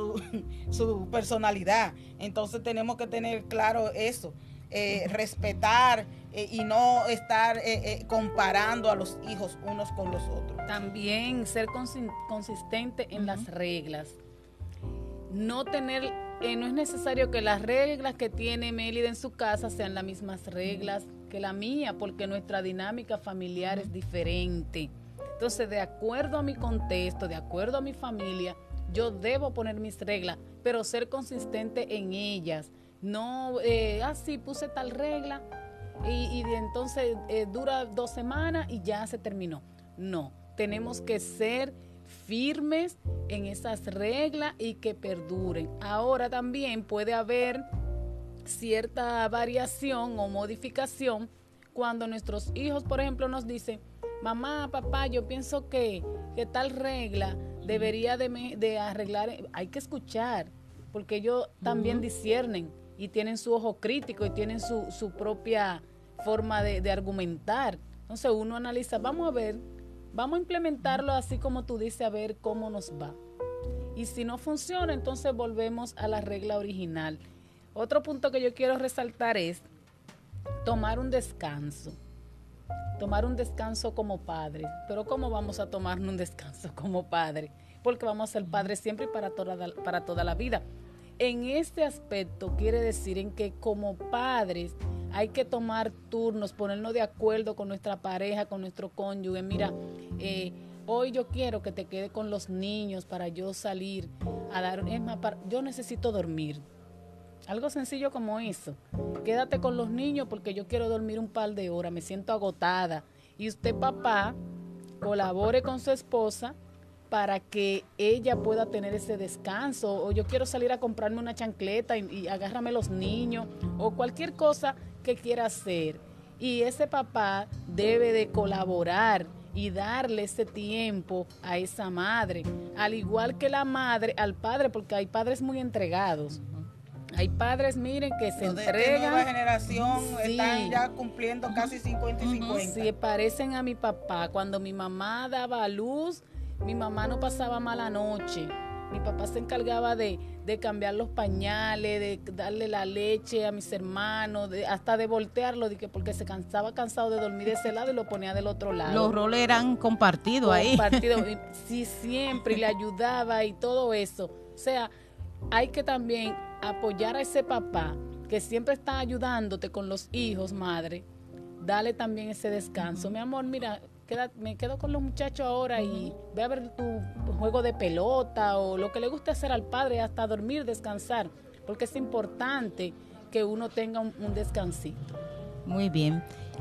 personalidad. Entonces tenemos que tener claro eso. Respetar y no estar comparando a los hijos unos con los otros. También ser consistente en las reglas. No es necesario que las reglas que tiene Mélida en su casa sean las mismas reglas que la mía, porque nuestra dinámica familiar es diferente. Entonces, de acuerdo a mi contexto, de acuerdo a mi familia, yo debo poner mis reglas, pero ser consistente en ellas. No, sí, puse tal regla y entonces dura 2 semanas y ya se terminó. No, tenemos que ser firmes en esas reglas y que perduren. Ahora también puede haber cierta variación o modificación cuando nuestros hijos, por ejemplo, nos dicen, mamá, papá, yo pienso que tal regla debería de arreglar. Hay que escuchar, porque ellos también disciernen y tienen su ojo crítico y tienen su propia forma de argumentar. Entonces uno analiza, vamos a implementarlo así como tú dices, a ver cómo nos va. Y si no funciona, entonces volvemos a la regla original. Otro punto que yo quiero resaltar es tomar un descanso. tomar un descanso como padres. Pero ¿cómo vamos a tomar un descanso como padre? Porque vamos a ser padres siempre y para toda la vida. En este aspecto quiere decir en que como padres hay que tomar turnos, ponernos de acuerdo con nuestra pareja, con nuestro cónyuge. Mira, hoy yo quiero que te quede con los niños para yo salir a dar, yo necesito dormir. Algo sencillo como eso. Quédate con los niños porque yo quiero dormir un par de horas, me siento agotada. Y usted, papá, colabore con su esposa para que ella pueda tener ese descanso. O yo quiero salir a comprarme una chancleta y agárrame los niños, o cualquier cosa que quiera hacer. Y ese papá debe de colaborar y darle ese tiempo a esa madre, al igual que la madre al padre, porque hay padres muy entregados. Hay padres, miren, que se entregan. De nueva generación están ya cumpliendo casi 50 y 50. Se parecen a mi papá. Cuando mi mamá daba a luz, mi mamá no pasaba mala noche. Mi papá se encargaba de cambiar los pañales, de darle la leche a mis hermanos, hasta de voltearlo, porque se cansado de dormir de ese lado y lo ponía del otro lado. Los roles eran compartidos ahí. Sí, siempre, y le ayudaba y todo eso. O sea, hay que también apoyar a ese papá que siempre está ayudándote con los hijos, madre. Dale también ese descanso. Mi amor, mira, me quedo con los muchachos ahora y ve a ver tu juego de pelota o lo que le guste hacer al padre, hasta dormir, descansar, porque es importante que uno tenga un descansito. Muy bien.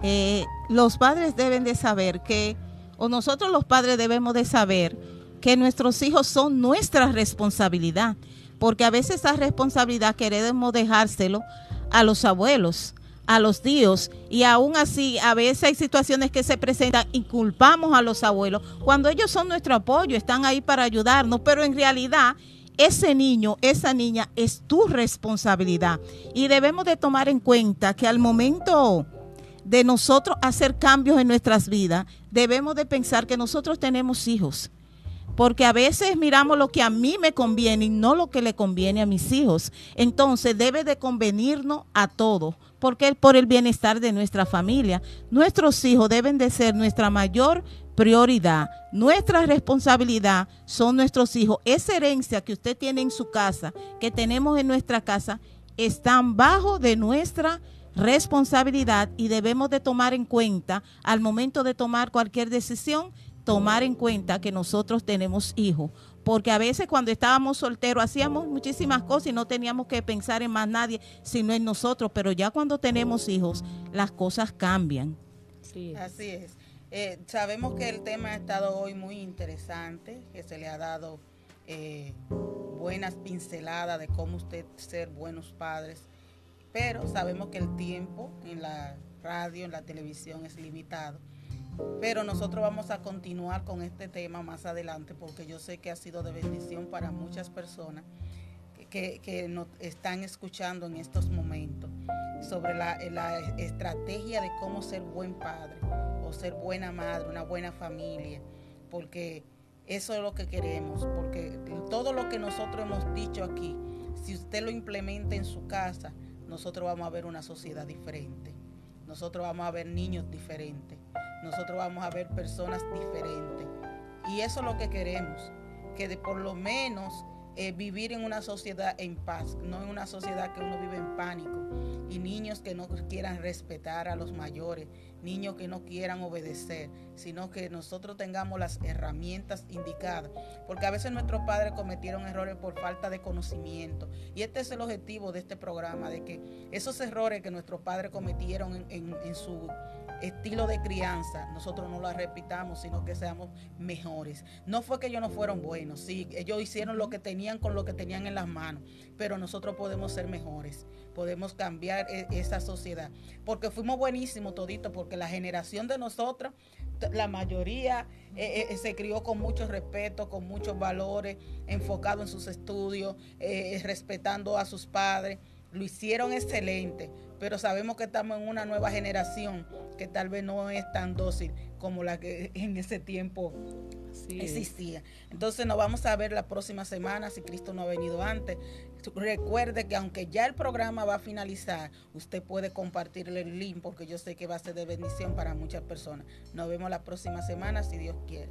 Los padres deben de saber o nosotros los padres debemos de saber que nuestros hijos son nuestra responsabilidad, porque a veces esa responsabilidad queremos dejárselo a los abuelos, a los tíos, y aún así a veces hay situaciones que se presentan y culpamos a los abuelos cuando ellos son nuestro apoyo, están ahí para ayudarnos, pero en realidad ese niño, esa niña es tu responsabilidad, y debemos de tomar en cuenta que al momento de nosotros hacer cambios en nuestras vidas, debemos de pensar que nosotros tenemos hijos, porque a veces miramos lo que a mí me conviene y no lo que le conviene a mis hijos. Entonces debe de convenirnos a todos, porque es por el bienestar de nuestra familia. Nuestros hijos deben de ser nuestra mayor prioridad. Nuestra responsabilidad son nuestros hijos. Esa herencia que usted tiene en su casa, que tenemos en nuestra casa, están bajo de nuestra responsabilidad, y debemos de tomar en cuenta al momento de tomar cualquier decisión, tomar en cuenta que nosotros tenemos hijos, porque a veces cuando estábamos solteros hacíamos muchísimas cosas y no teníamos que pensar en más nadie sino en nosotros, pero ya cuando tenemos hijos las cosas cambian. Sí. Así es. Sabemos que el tema ha estado hoy muy interesante, que se le ha dado buenas pinceladas de cómo usted ser buenos padres, pero sabemos que el tiempo en la radio, en la televisión es limitado. Pero nosotros vamos a continuar con este tema más adelante, porque yo sé que ha sido de bendición para muchas personas que nos están escuchando en estos momentos sobre la estrategia de cómo ser buen padre o ser buena madre, una buena familia, porque eso es lo que queremos, porque todo lo que nosotros hemos dicho aquí, si usted lo implementa en su casa, nosotros vamos a ver una sociedad diferente, nosotros vamos a ver niños diferentes, nosotros vamos a ver personas diferentes, y eso es lo que queremos, que por lo menos vivir en una sociedad en paz, no en una sociedad que uno vive en pánico, y niños que no quieran respetar a los mayores, niños que no quieran obedecer, sino que nosotros tengamos las herramientas indicadas, porque a veces nuestros padres cometieron errores por falta de conocimiento, y este es el objetivo de este programa, de que esos errores que nuestros padres cometieron en su estilo de crianza, nosotros no lo repitamos, sino que seamos mejores. No fue que ellos no fueron buenos, sí, ellos hicieron lo que tenían con lo que tenían en las manos, pero nosotros podemos ser mejores, podemos cambiar esa sociedad, porque fuimos buenísimos toditos, porque la generación de nosotros, la mayoría se crió con mucho respeto, con muchos valores, enfocado en sus estudios, respetando a sus padres, lo hicieron excelente, pero sabemos que estamos en una nueva generación que tal vez no es tan dócil como la que en ese tiempo Así existía. Entonces nos vamos a ver la próxima semana si Cristo no ha venido antes. Recuerde que aunque ya el programa va a finalizar, usted puede compartirle el link porque yo sé que va a ser de bendición para muchas personas. Nos vemos la próxima semana si Dios quiere.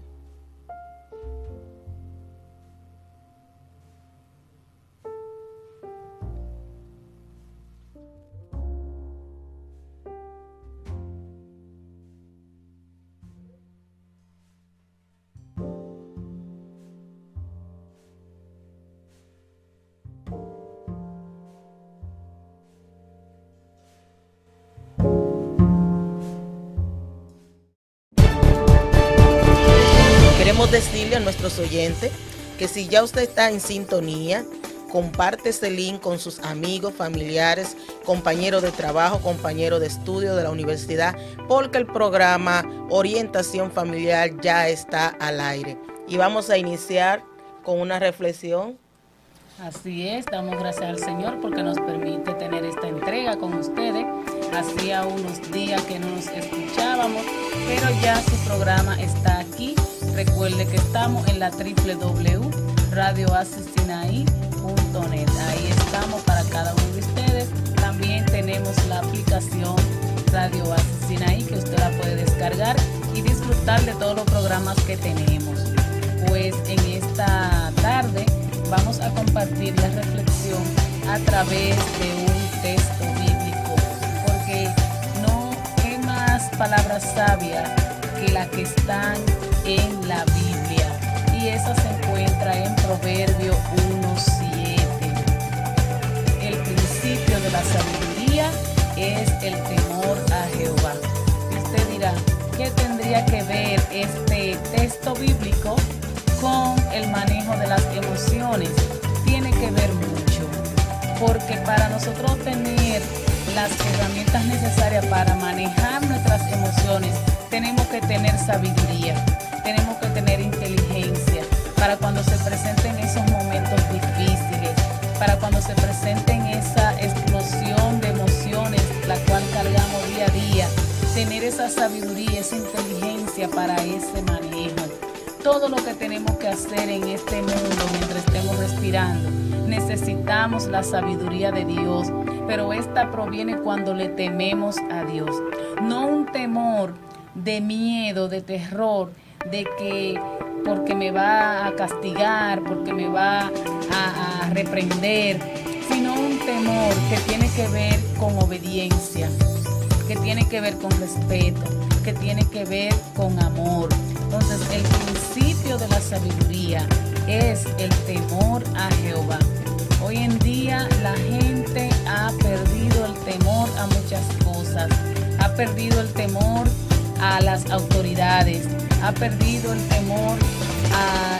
Queremos decirle a nuestros oyentes que si ya usted está en sintonía, comparte ese link con sus amigos, familiares, compañeros de trabajo, compañeros de estudio de la universidad, porque el programa Orientación Familiar ya está al aire. Y vamos a iniciar con una reflexión. Así es, damos gracias al Señor porque nos permite tener esta entrega con ustedes. Hacía unos días que no nos escuchábamos, pero ya su programa está aquí. Recuerde que estamos en la www.radioasisinaí.net. Ahí estamos para cada uno de ustedes. También tenemos la aplicación Radio Oasis Sinaí que usted la puede descargar y disfrutar de todos los programas que tenemos. Pues en esta tarde vamos a compartir la reflexión a través de un texto bíblico, porque no hay más palabras sabias que las que están en la Biblia, y esa se encuentra en Proverbio 1:7. El principio de la sabiduría es el temor a Jehová. Y usted dirá, ¿qué tendría que ver este texto bíblico con el manejo de las emociones? Tiene que ver mucho, porque para nosotros tener las herramientas necesarias para manejar nuestras emociones, tenemos que tener sabiduría, tenemos que tener inteligencia para cuando se presenten esos momentos difíciles, para cuando se presenten esa explosión de emociones, la cual cargamos día a día, tener esa sabiduría, esa inteligencia para ese manejo. Todo lo que tenemos que hacer en este mundo mientras estemos respirando, necesitamos la sabiduría de Dios, pero esta proviene cuando le tememos a Dios. No un temor de miedo, de terror, de que porque me va a castigar, porque me va a reprender, sino un temor que tiene que ver con obediencia, que tiene que ver con respeto, que tiene que ver con amor. Entonces, el principio de la sabiduría es el temor a Jehová. Hoy en día la gente ha perdido el temor a muchas cosas, ha perdido el temor a las autoridades, ha perdido el temor a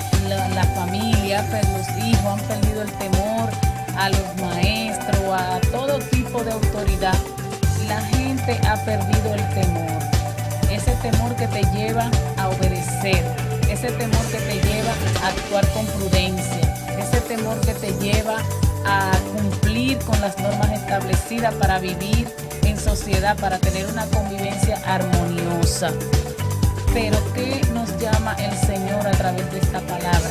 la familia, los hijos han perdido el temor a los maestros, a todo tipo de autoridad. La gente ha perdido el temor, ese temor que te lleva a obedecer, ese temor que te lleva a actuar con prudencia, ese temor que te lleva a cumplir con las normas establecidas para vivir en sociedad, para tener una convivencia armoniosa. Pero ¿qué nos llama el Señor a través de esta palabra?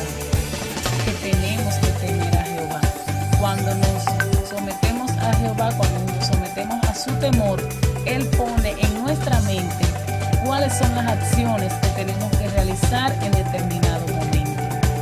Que tenemos que temer a Jehová. Cuando nos sometemos a Jehová, cuando nos sometemos a su temor, Él pone en nuestra mente cuáles son las acciones que tenemos que realizar en determinado momento.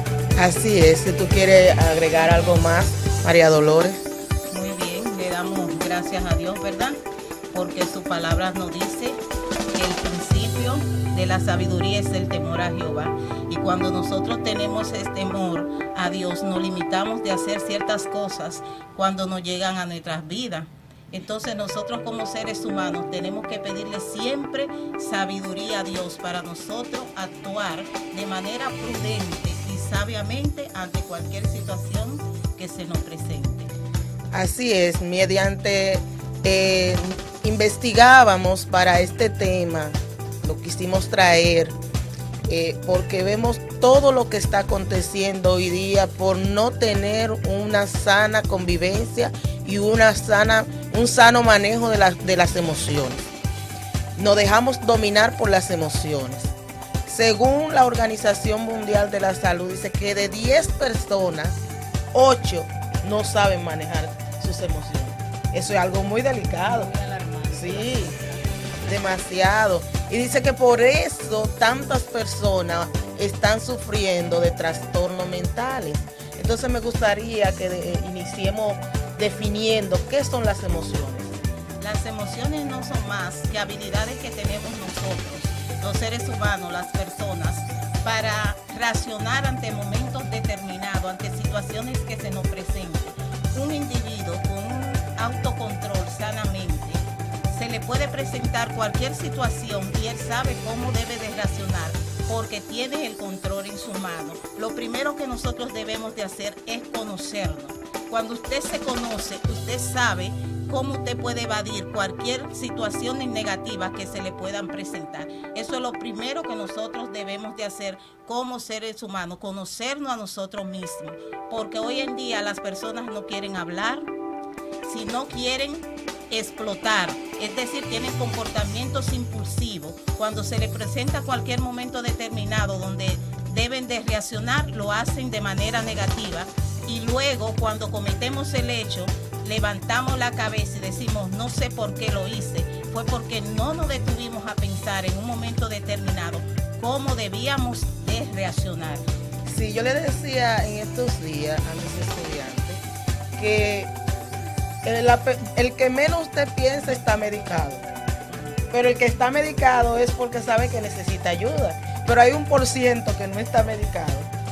Así es. Si tú quieres agregar algo más, María Dolores. Muy bien, le damos gracias a Dios, ¿verdad? Porque su palabra nos dice que el principio de la sabiduría es el temor a Jehová. Y cuando nosotros tenemos ese temor a Dios, nos limitamos de hacer ciertas cosas cuando nos llegan a nuestras vidas. Entonces nosotros como seres humanos tenemos que pedirle siempre sabiduría a Dios para nosotros actuar de manera prudente y sabiamente ante cualquier situación que se nos presente. Así es, mediante investigábamos para este tema, lo quisimos traer porque vemos todo lo que está aconteciendo hoy día por no tener una sana convivencia y un sano manejo de las emociones. Nos dejamos dominar por las emociones. Según la Organización Mundial de la Salud, dice que de 10 personas, 8 no saben manejar sus emociones. Eso es algo muy delicado. Muy alarmante. Sí, demasiado. Y dice que por eso tantas personas están sufriendo de trastornos mentales. Entonces me gustaría que iniciemos definiendo qué son las emociones. Las emociones no son más que habilidades que tenemos nosotros, los seres humanos, las personas, para reaccionar ante momentos determinados, ante situaciones que se nos presenten. Un individuo con un autocontrol sanamente, se le puede presentar cualquier situación y él sabe cómo debe de reaccionar porque tiene el control en su mano. Lo primero que nosotros debemos de hacer es conocernos. Cuando usted se conoce, usted sabe cómo usted puede evadir cualquier situación negativa que se le puedan presentar. Eso es lo primero que nosotros debemos de hacer como seres humanos, conocernos a nosotros mismos. Porque hoy en día las personas no quieren hablar, si no quieren explotar, es decir, tienen comportamientos impulsivos. Cuando se les presenta cualquier momento determinado donde deben de reaccionar, lo hacen de manera negativa. Y luego, cuando cometemos el hecho, levantamos la cabeza y decimos, no sé por qué lo hice. Fue porque no nos detuvimos a pensar en un momento determinado cómo debíamos de reaccionar. Sí, yo le decía en estos días a mis estudiantes que el que menos usted piensa está medicado. Pero el que está medicado es porque sabe que necesita ayuda. Pero hay un por ciento que no está medicado.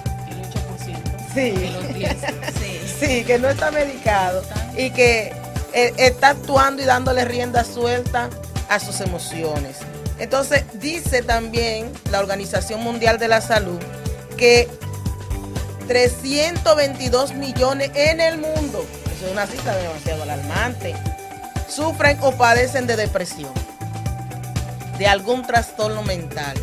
El 8%. Sí. De los 10. Sí, que no está medicado y que está actuando y dándole rienda suelta a sus emociones. Entonces, dice también la Organización Mundial de la Salud que 322 millones en el mundo, eso es una cifra demasiado alarmante, sufren o padecen de depresión, de algún trastorno mental.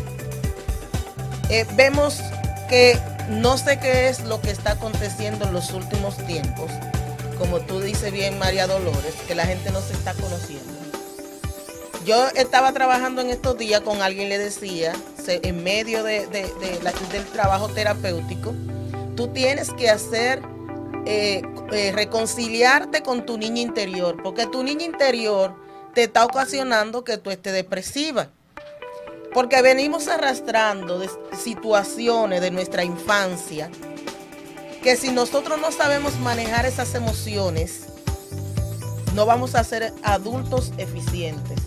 Vemos que no sé qué es lo que está aconteciendo en los últimos tiempos, como tú dices bien, María Dolores, que la gente no se está conociendo. Yo estaba trabajando en estos días con alguien, le decía, en medio del trabajo terapéutico, tú tienes que hacer, reconciliarte con tu niña interior, porque tu niña interior te está ocasionando que tú estés depresiva. Porque venimos arrastrando de situaciones de nuestra infancia que si nosotros no sabemos manejar esas emociones, no vamos a ser adultos eficientes.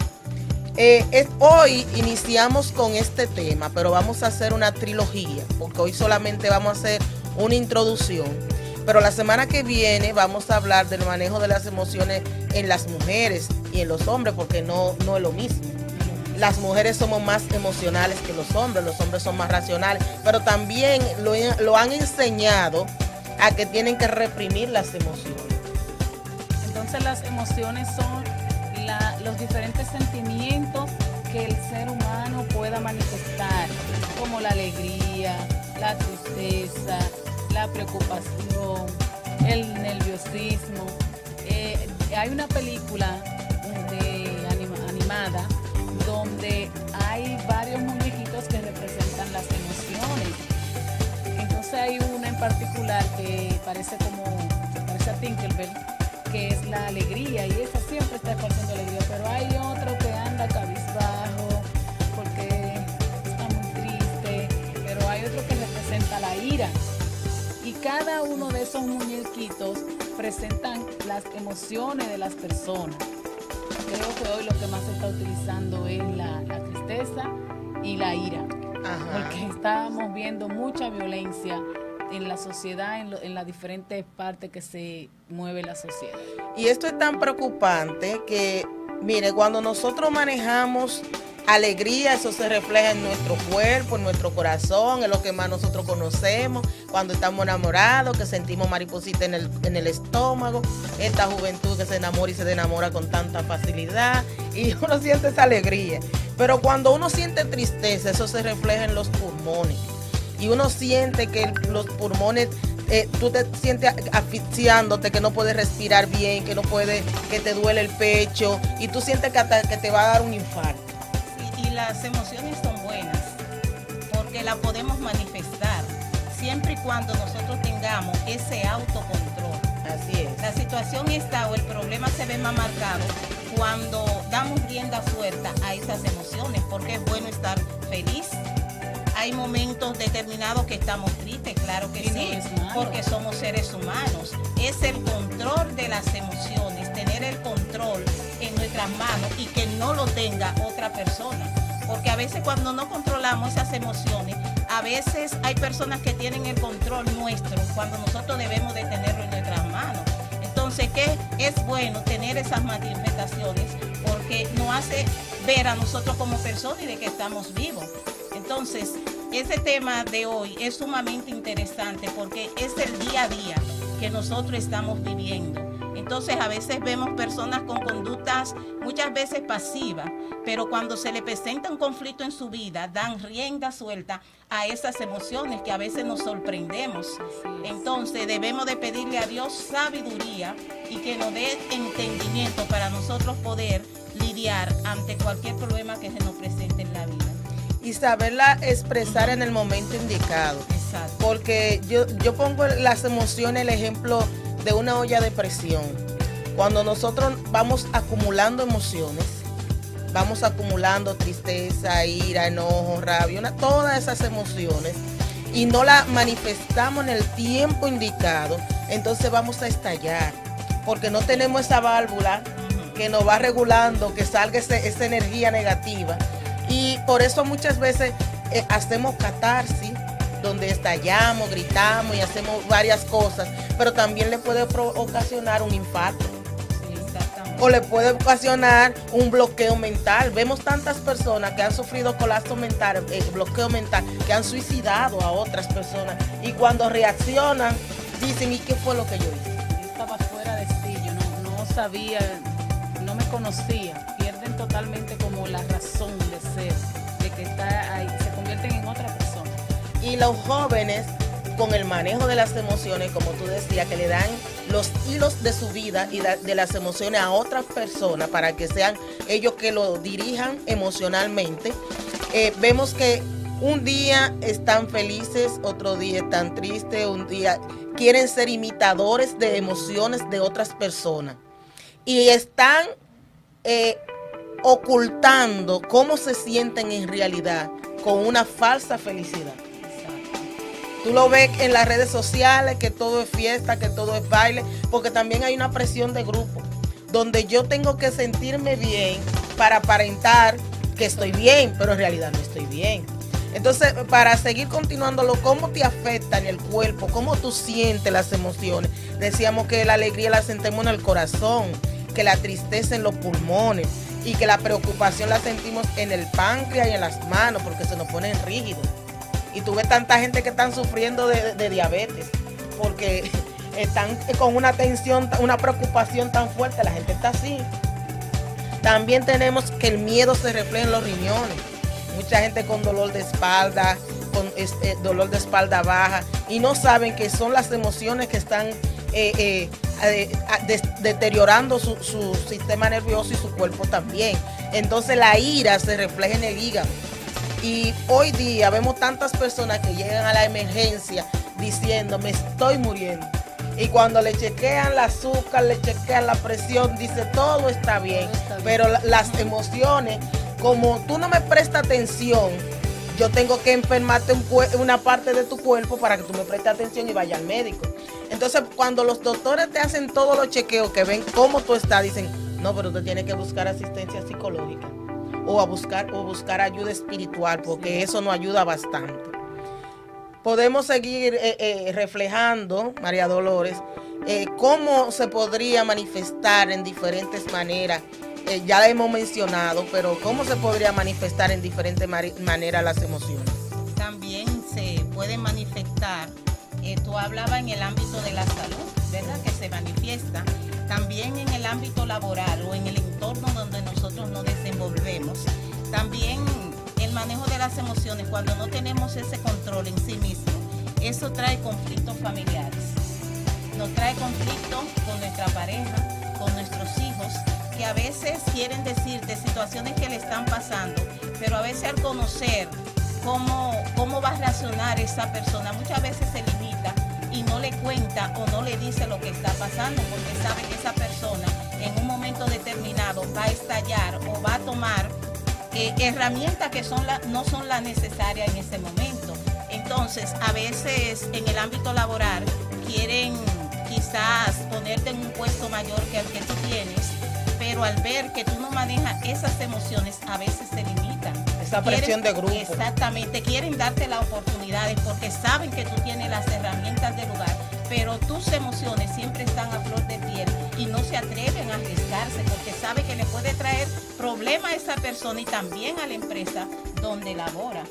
Hoy iniciamos con este tema, pero vamos a hacer una trilogía, porque hoy solamente vamos a hacer una introducción. Pero la semana que viene vamos a hablar del manejo de las emociones en las mujeres y en los hombres, porque no es lo mismo. Las mujeres somos más emocionales que los hombres son más racionales, pero también lo han enseñado a que tienen que reprimir las emociones. Entonces las emociones son los diferentes sentimientos que el ser humano pueda manifestar, como la alegría, la tristeza, la preocupación, el nerviosismo. Hay una película animada donde hay varios muñequitos que representan las emociones. Entonces hay una en particular que parece a Tinkerbell, que es la alegría, y esa siempre está esparciendo alegría, pero hay otro que anda cabizbajo porque está muy triste, pero hay otro que representa la ira. Y cada uno de esos muñequitos presentan las emociones de las personas. Creo que hoy lo que más se está utilizando es la tristeza y la ira. Ajá. Porque estamos viendo mucha violencia en la sociedad, en las diferentes partes que se mueve la sociedad. Y esto es tan preocupante que, mire, cuando nosotros manejamos alegría, eso se refleja en nuestro cuerpo, en nuestro corazón, en lo que más nosotros conocemos, cuando estamos enamorados, que sentimos mariposita en el estómago, esta juventud que se enamora y se enamora con tanta facilidad, y uno siente esa alegría. Pero cuando uno siente tristeza, eso se refleja en los pulmones, y uno siente que los pulmones, tú te sientes asfixiándote, que no puedes respirar bien, que te duele el pecho, y tú sientes que te va a dar un infarto. Y las emociones son buenas. que la podemos manifestar, siempre y cuando nosotros tengamos ese autocontrol. Así es. La situación está o el problema se ve más marcado cuando damos rienda suelta a esas emociones, porque es bueno estar feliz. Hay momentos determinados que estamos tristes, claro que sí, porque somos seres humanos. Es el control de las emociones, tener el control en nuestras manos y que no lo tenga otra persona. Porque a veces cuando no controlamos esas emociones, a veces hay personas que tienen el control nuestro cuando nosotros debemos de tenerlo en nuestras manos. Entonces, ¿qué es bueno tener esas manifestaciones? Porque nos hace ver a nosotros como personas y de que estamos vivos. Entonces, ese tema de hoy es sumamente interesante porque es el día a día que nosotros estamos viviendo. Entonces, a veces vemos personas con conductas muchas veces pasivas, pero cuando se le presenta un conflicto en su vida, dan rienda suelta a esas emociones que a veces nos sorprendemos. Entonces, debemos de pedirle a Dios sabiduría y que nos dé entendimiento para nosotros poder lidiar ante cualquier problema que se nos presente en la vida. Y saberla expresar en el momento indicado. Exacto. Porque yo pongo las emociones, el ejemplo de una olla de presión. Cuando nosotros vamos acumulando emociones, vamos acumulando tristeza, ira, enojo, rabia, todas esas emociones, y no las manifestamos en el tiempo indicado, entonces vamos a estallar, porque no tenemos esa válvula que nos va regulando, que salga esa energía negativa. Y por eso muchas veces hacemos catarsis, donde estallamos, gritamos y hacemos varias cosas, pero también le puede ocasionar un infarto. Sí, exactamente. O le puede ocasionar un bloqueo mental. Vemos tantas personas que han sufrido colapso mental, bloqueo mental, que han suicidado a otras personas, y cuando reaccionan dicen, ¿y qué fue lo que yo hice? Yo estaba fuera de sí, yo no sabía, no me conocía, pierden totalmente como la razón de ser, de que está ahí, se convierten en otra persona. Y los jóvenes, con el manejo de las emociones, como tú decías, que le dan los hilos de su vida y de las emociones a otras personas para que sean ellos que lo dirijan emocionalmente, vemos que un día están felices, otro día están tristes, un día quieren ser imitadores de emociones de otras personas y están ocultando cómo se sienten en realidad con una falsa felicidad. Tú lo ves en las redes sociales, que todo es fiesta, que todo es baile, porque también hay una presión de grupo, donde yo tengo que sentirme bien para aparentar que estoy bien, pero en realidad no estoy bien. Entonces, para seguir continuándolo, ¿cómo te afecta en el cuerpo? ¿Cómo tú sientes las emociones? Decíamos que la alegría la sentimos en el corazón, que la tristeza en los pulmones y que la preocupación la sentimos en el páncreas y en las manos, porque se nos ponen rígidos. Y tú ves tanta gente que están sufriendo de diabetes, porque están con una tensión, una preocupación tan fuerte, la gente está así. También tenemos que el miedo se refleja en los riñones. Mucha gente con dolor de espalda, con dolor de espalda baja, y no saben que son las emociones que están deteriorando su sistema nervioso y su cuerpo también. Entonces la ira se refleja en el hígado. Y hoy día vemos tantas personas que llegan a la emergencia diciendo, me estoy muriendo. Y cuando le chequean el azúcar, le chequean la presión, dice, todo está bien. Pero las emociones, como tú no me prestas atención, yo tengo que enfermarte una parte de tu cuerpo para que tú me prestes atención y vaya al médico. Entonces, cuando los doctores te hacen todos los chequeos, que ven cómo tú estás, dicen, no, pero usted tiene que buscar asistencia psicológica. O buscar ayuda espiritual, porque eso nos ayuda bastante. Podemos seguir reflejando, María Dolores, cómo se podría manifestar en diferentes maneras. Ya la hemos mencionado, pero cómo se podría manifestar en diferentes maneras las emociones. También se puede manifestar, tú hablabas en el ámbito de la salud, ¿verdad? Que se manifiesta. También en el ámbito laboral o en el entorno donde nosotros nos desenvolvemos. También el manejo de las emociones, cuando no tenemos ese control en sí mismo, eso trae conflictos familiares. Nos trae conflictos con nuestra pareja, con nuestros hijos, que a veces quieren decirte situaciones que le están pasando, pero a veces al conocer cómo va a reaccionar esa persona. Muchas veces se limita y no le cuenta o no le dice lo que está pasando, porque sabe que esa persona en un momento determinado va a estallar o va a tomar herramientas que no son las necesarias en ese momento. Entonces, a veces en el ámbito laboral quieren quizás ponerte en un puesto mayor que el que tú tienes, pero al ver que tú no manejas esas emociones, a veces se limitan. Esa presión de grupo. Exactamente, quieren darte las oportunidades porque saben que tú tienes las herramientas del lugar, pero tus emociones siempre están a flor de piel y no se atreven a arriesgarse porque saben que le puede traer problemas a esa persona y también a la empresa donde labora.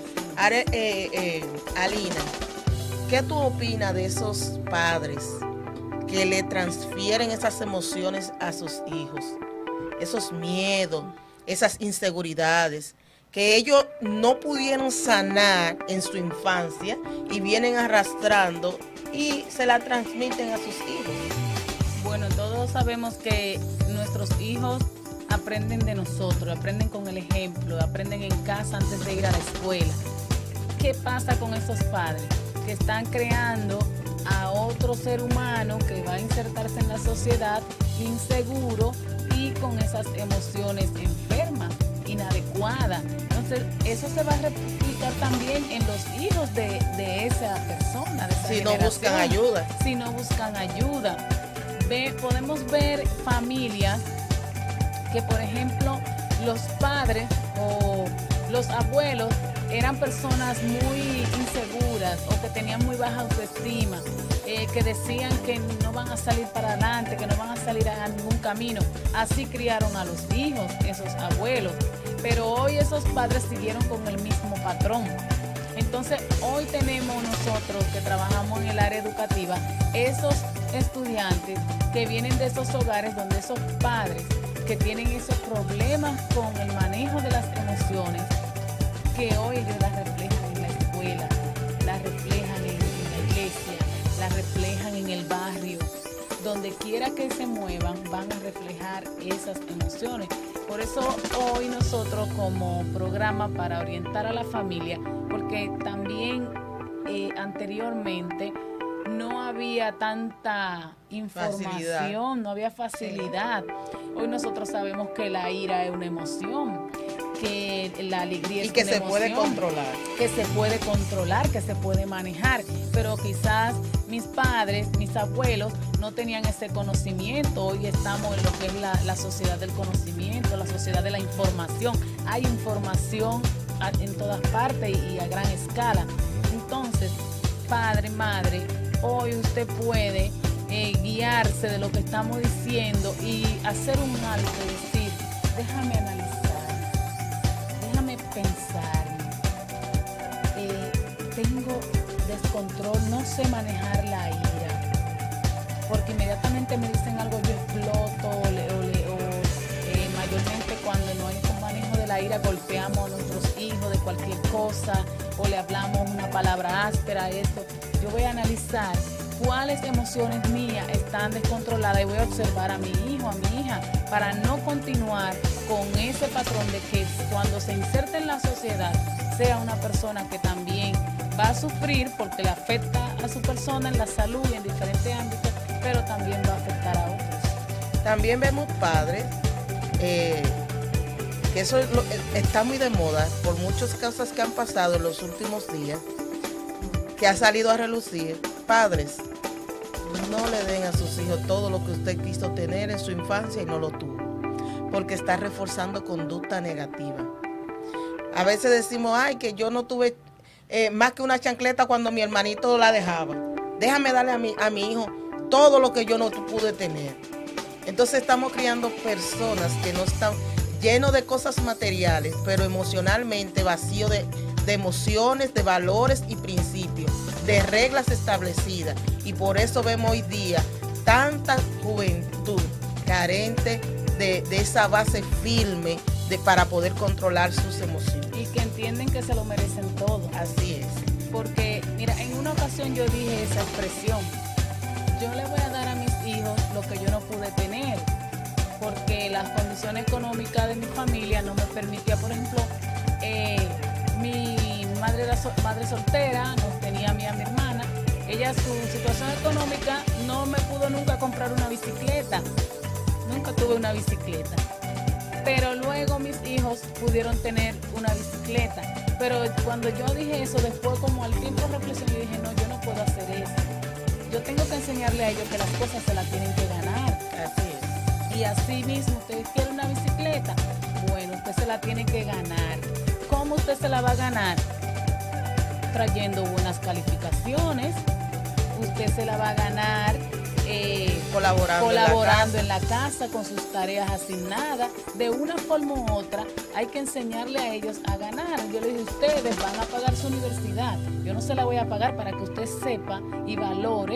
Alina, ¿qué tú opinas de esos padres que le transfieren esas emociones a sus hijos? Esos miedos, esas inseguridades que ellos no pudieron sanar en su infancia y vienen arrastrando y se la transmiten a sus hijos. Bueno, todos sabemos que nuestros hijos aprenden de nosotros, aprenden con el ejemplo, aprenden en casa antes de ir a la escuela. ¿Qué pasa con esos padres que están creando a otro ser humano que va a insertarse en la sociedad inseguro y con esas emociones enfermas, inadecuadas? Entonces, eso se va a replicar también en los hijos de esa persona, de esa si no buscan ayuda. Si no buscan ayuda. Podemos ver familias que, por ejemplo, los padres o los abuelos eran personas muy inseguras o que tenían muy baja autoestima, que decían que no van a salir para adelante, que no van a salir a ningún camino. Así criaron a los hijos, esos abuelos. Pero hoy esos padres siguieron con el mismo patrón. Entonces, hoy tenemos nosotros que trabajamos en el área educativa, esos estudiantes que vienen de esos hogares donde esos padres que tienen esos problemas con el manejo de las emociones, que hoy ellos las reflejan en la escuela, las reflejan en la iglesia, las reflejan en el barrio, donde quiera que se muevan van a reflejar esas emociones. Por eso hoy nosotros como programa para orientar a la familia, porque también anteriormente no había tanta información, no había facilidad. Hoy nosotros sabemos que la ira es una emoción, que la alegría es una emoción. Y que se puede controlar. Que se puede controlar, que se puede manejar. Pero quizás mis padres, mis abuelos, no tenían ese conocimiento. Hoy estamos en lo que es la sociedad del conocimiento, la sociedad de la información. Hay información en todas partes y a gran escala. Entonces, padre, madre, hoy usted puede guiarse de lo que estamos diciendo y hacer un alto y decir, déjame analizar, déjame pensar, tengo descontrol, no sé manejar la ira, porque inmediatamente me dicen algo, yo exploto, mayormente cuando no hay un manejo de la ira golpeamos a nuestros hijos de cualquier cosa o le hablamos una palabra áspera, esto. Yo voy a analizar cuáles emociones mías están descontroladas y voy a observar a mi hijo, a mi hija, para no continuar con ese patrón de que cuando se inserte en la sociedad sea una persona que también va a sufrir porque le afecta a su persona en la salud y en diferentes ámbitos, pero también va a afectar a otros. También vemos padres, que eso está muy de moda por muchas cosas que han pasado en los últimos días, que ha salido a relucir. Padres, no le den a sus hijos todo lo que usted quiso tener en su infancia y no lo tuvo, porque está reforzando conducta negativa. A veces decimos, ay, que yo no tuve más que una chancleta cuando mi hermanito la dejaba. Déjame darle a mi hijo todo lo que yo no pude tener. Entonces estamos criando personas que no están llenos de cosas materiales, pero emocionalmente vacíos de emociones, de valores y principios, de reglas establecidas. Y por eso vemos hoy día tanta juventud carente de esa base firme para poder controlar sus emociones. Y que entienden que se lo merecen todo. Así es. Porque, mira, en una ocasión yo dije esa expresión, yo le voy a dar a mis hijos lo que yo no pude tener, porque las condiciones económicas de mi familia no me permitía, por ejemplo, mi madre era madre soltera, nos tenía a mí y a mi hermana. Ella, su situación económica, no me pudo nunca comprar una bicicleta. Nunca tuve una bicicleta. Pero luego mis hijos pudieron tener una bicicleta. Pero cuando yo dije eso, después como al tiempo reflexioné, dije, no, yo no puedo hacer eso. Yo tengo que enseñarle a ellos que las cosas se las tienen que ganar. Así es. Y así mismo, ¿usted quiere una bicicleta? Bueno, usted se la tiene que ganar. ¿Cómo usted se la va a ganar? Trayendo buenas calificaciones. Usted se la va a ganar colaborando en la casa con sus tareas asignadas. De una forma u otra hay que enseñarle a ellos a ganar. Yo le dije, ustedes van a pagar su universidad. Yo no se la voy a pagar para que usted sepa y valore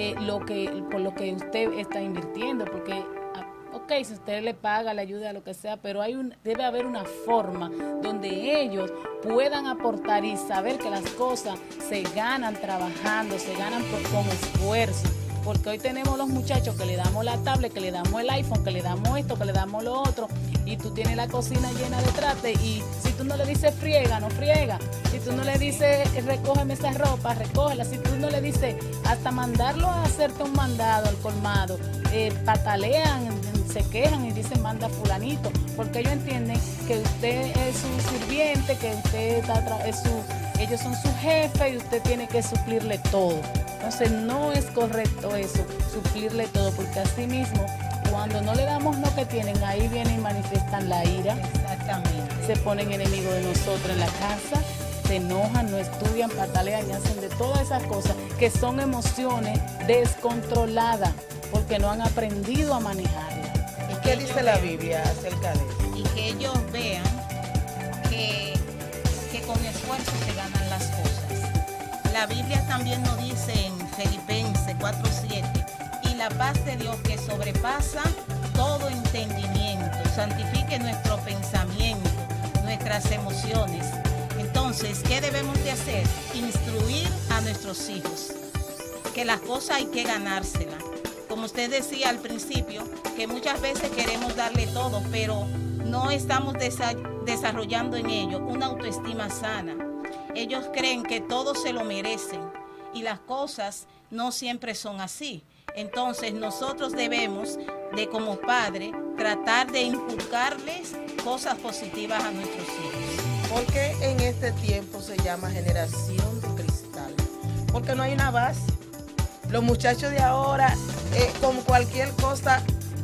por lo que usted está invirtiendo, porque ok, si usted le paga, le ayuda, lo que sea, pero debe haber una forma donde ellos puedan aportar y saber que las cosas se ganan trabajando, se ganan con esfuerzo. Porque hoy tenemos los muchachos que le damos la tablet, que le damos el iPhone, que le damos esto, que le damos lo otro, y tú tienes la cocina llena de traste, y si tú no le dices friega, no friega. Si tú no le dices recógeme esa ropa, recógela. Si tú no le dices hasta mandarlo a hacerte un mandado al colmado, patalean, se quejan y dicen manda fulanito, porque ellos entienden que usted es su sirviente, que usted ellos son su jefe y usted tiene que suplirle todo. Entonces no es correcto eso, suplirle todo, porque así mismo cuando no le damos lo que tienen, ahí vienen y manifiestan la ira. Exactamente. Se ponen enemigos de nosotros en la casa, se enojan, no estudian, patalean y hacen de todas esas cosas que son emociones descontroladas porque no han aprendido a manejarlas. ¿Y qué dice la Biblia acerca de eso? Y que ellos vean que con esfuerzo se ganan las cosas. La Biblia también nos dice en Filipenses 4:7, y la paz de Dios que sobrepasa todo entendimiento, santifique nuestro pensamiento, nuestras emociones. Entonces, ¿qué debemos de hacer? Instruir a nuestros hijos, que las cosas hay que ganárselas. Como usted decía al principio, que muchas veces queremos darle todo, pero no estamos desarrollando en ellos una autoestima sana. Ellos creen que todos se lo merecen y las cosas no siempre son así. Entonces nosotros debemos de como padres tratar de inculcarles cosas positivas a nuestros hijos. ¿Por qué en este tiempo se llama generación de cristal? Porque no hay una base. Los muchachos de ahora, con cualquier cosa,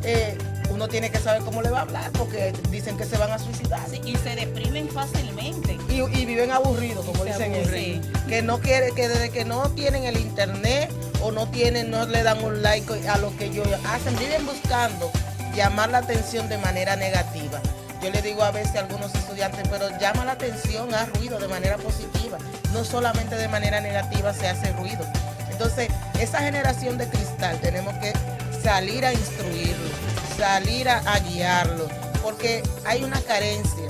uno tiene que saber cómo le va a hablar, porque dicen que se van a suicidar. Sí, y se deprimen fácilmente. Y viven aburridos, como dicen ellos. Que desde que no tienen el internet o no le dan un like a lo que ellos hacen, viven buscando llamar la atención de manera negativa. Yo le digo a veces a algunos estudiantes, pero llama la atención, haz ruido de manera positiva. No solamente de manera negativa se hace ruido. Entonces, esa generación de cristal tenemos que salir a instruirlo, salir a guiarlo, porque hay una carencia.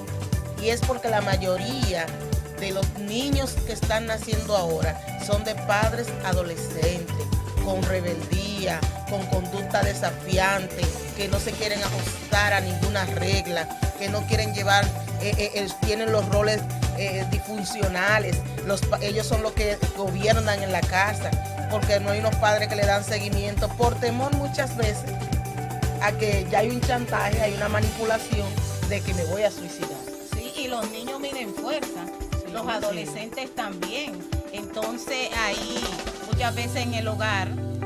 Y es porque la mayoría de los niños que están naciendo ahora son de padres adolescentes, con rebeldía, con conducta desafiante, que no se quieren ajustar a ninguna regla, que no quieren llevar, tienen los roles disfuncionales, ellos son los que gobiernan en la casa, porque no hay unos padres que le dan seguimiento, por temor muchas veces a que ya hay un chantaje, hay una manipulación de que me voy a suicidar. Sí, y los niños miden fuerza, sí, los adolescentes también. Entonces ahí muchas veces en el hogar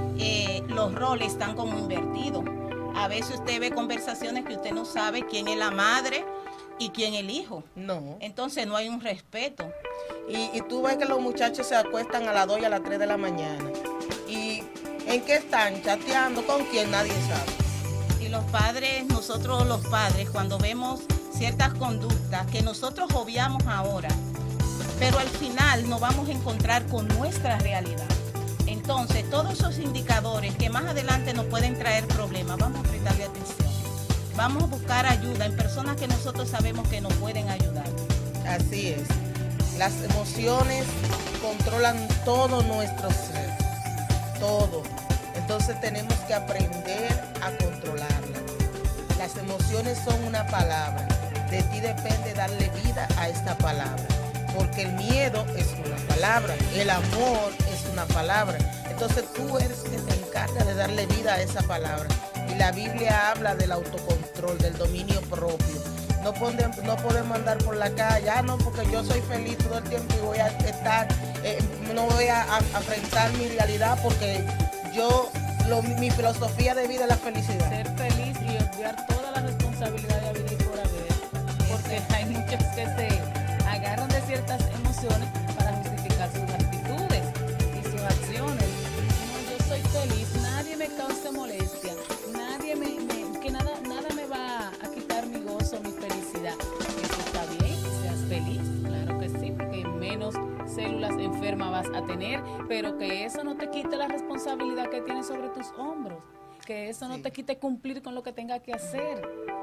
los roles están como invertidos. A veces usted ve conversaciones que usted no sabe quién es la madre y quién es el hijo. No. Entonces no hay un respeto. Y tú ves que los muchachos se acuestan a las 2 y a las 3 de la mañana. ¿Y en qué están? ¿Chateando? ¿Con quién? Nadie sabe. Y los padres, nosotros los padres, cuando vemos ciertas conductas que nosotros obviamos ahora, pero al final nos vamos a encontrar con nuestra realidad. Entonces, todos esos indicadores que más adelante nos pueden traer problemas, vamos a prestarle atención. Vamos a buscar ayuda en personas que nosotros sabemos que nos pueden ayudar. Así es. Las emociones controlan todo nuestro ser, todo. Entonces tenemos que aprender a controlarlas. Las emociones son una palabra. De ti depende darle vida a esta palabra. porque el miedo es una palabra, el amor es una palabra. Entonces tú eres que te encargas de darle vida a esa palabra. Y la Biblia habla del autocontrol, del dominio propio. No podemos andar por la calle, no, porque yo soy feliz todo el tiempo y voy a estar, no voy a enfrentar mi realidad porque mi filosofía de vida es la felicidad. Ser feliz y obviar toda la responsabilidad de vida y por haber, porque hay muchos que se agarran de ciertas emociones para justificar sus actitudes y sus acciones. No, yo soy feliz, nadie me causa molestia, nada me va a quitar mi gozo, mi felicidad. Eso está bien, que seas feliz, claro que sí, porque menos células enfermas vas a tener, pero que eso no te quite la responsabilidad que tienes sobre tus hombros, que eso no te quite cumplir con lo que tengas que hacer.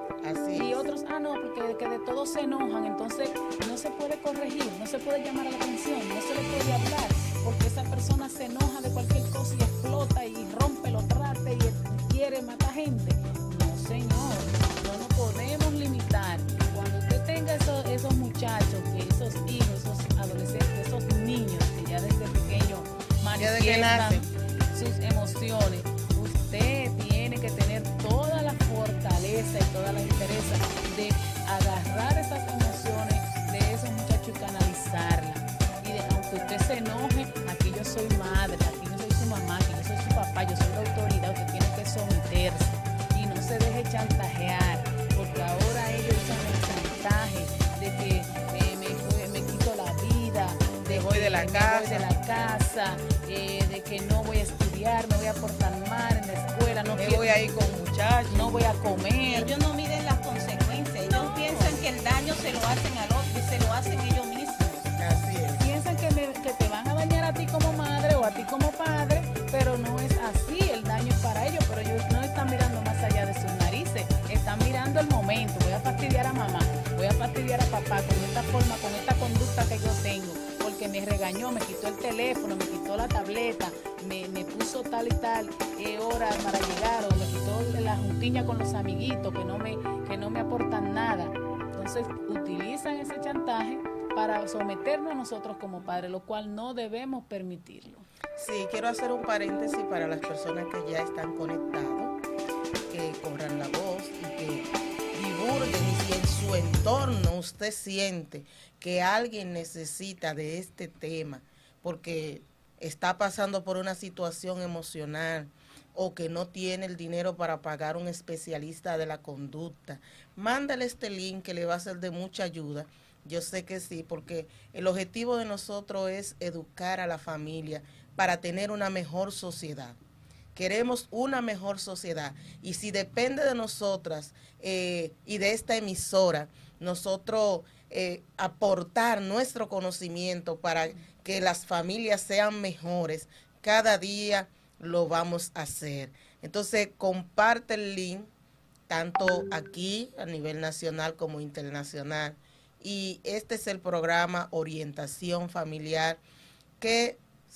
Así y otros, no, porque que de todos se enojan, entonces no se puede corregir, no se puede llamar a la atención, no se le puede hablar, porque esa persona se enoja de cualquier cosa y explota y rompe, lo trate y quiere matar gente. No, señor, no podemos limitar. Cuando usted tenga esos muchachos, esos hijos, esos adolescentes, esos niños que ya desde pequeños manifiestan sus emociones, usted tiene que tener toda la fortaleza y toda la entereza de agarrar esas emociones de esos muchachos y canalizarlas. Y aunque usted se enoje, aquí yo soy madre, aquí yo soy su mamá, aquí yo soy su papá, yo soy la autoridad, usted tiene que someterse y no se deje chantajear, porque ahora ellos usan el chantaje de que me quito la vida, de voy de la casa, de que no voy a estudiar, me voy a portar mal en la escuela, no voy a ir con muchachos, no voy a comer. Ellos no miden las consecuencias, ellos piensan que el daño se lo hacen al otro y se lo hacen ellos mismos. Así es. Piensan que te van a dañar a ti como madre o a ti como padre, pero no es así, el daño es para ellos, pero ellos no están mirando más allá de sus narices, están mirando el momento. Voy a fastidiar a mamá, voy a fastidiar a papá con esta forma, con esta conducta que yo tengo, porque me regañó, me quitó el teléfono, me quitó la tableta, me puso tal y tal horas para llegar, o me quitó la juntiña con los amiguitos que no me aportan nada. Entonces utilizan ese chantaje para someternos a nosotros como padres, lo cual no debemos permitirlo. Sí, quiero hacer un paréntesis para las personas que ya están conectados, que corran la voz y que divulguen, y si en su entorno usted siente que alguien necesita de este tema porque está pasando por una situación emocional o que no tiene el dinero para pagar un especialista de la conducta, mándale este link que le va a ser de mucha ayuda. Yo sé que sí, porque el objetivo de nosotros es educar a la familia para tener una mejor sociedad. Queremos una mejor sociedad y si depende de nosotras y de esta emisora, nosotros aportar nuestro conocimiento para que las familias sean mejores, cada día lo vamos a hacer. Entonces comparte el link tanto aquí a nivel nacional como internacional. Y este es el programa Orientación Familiar que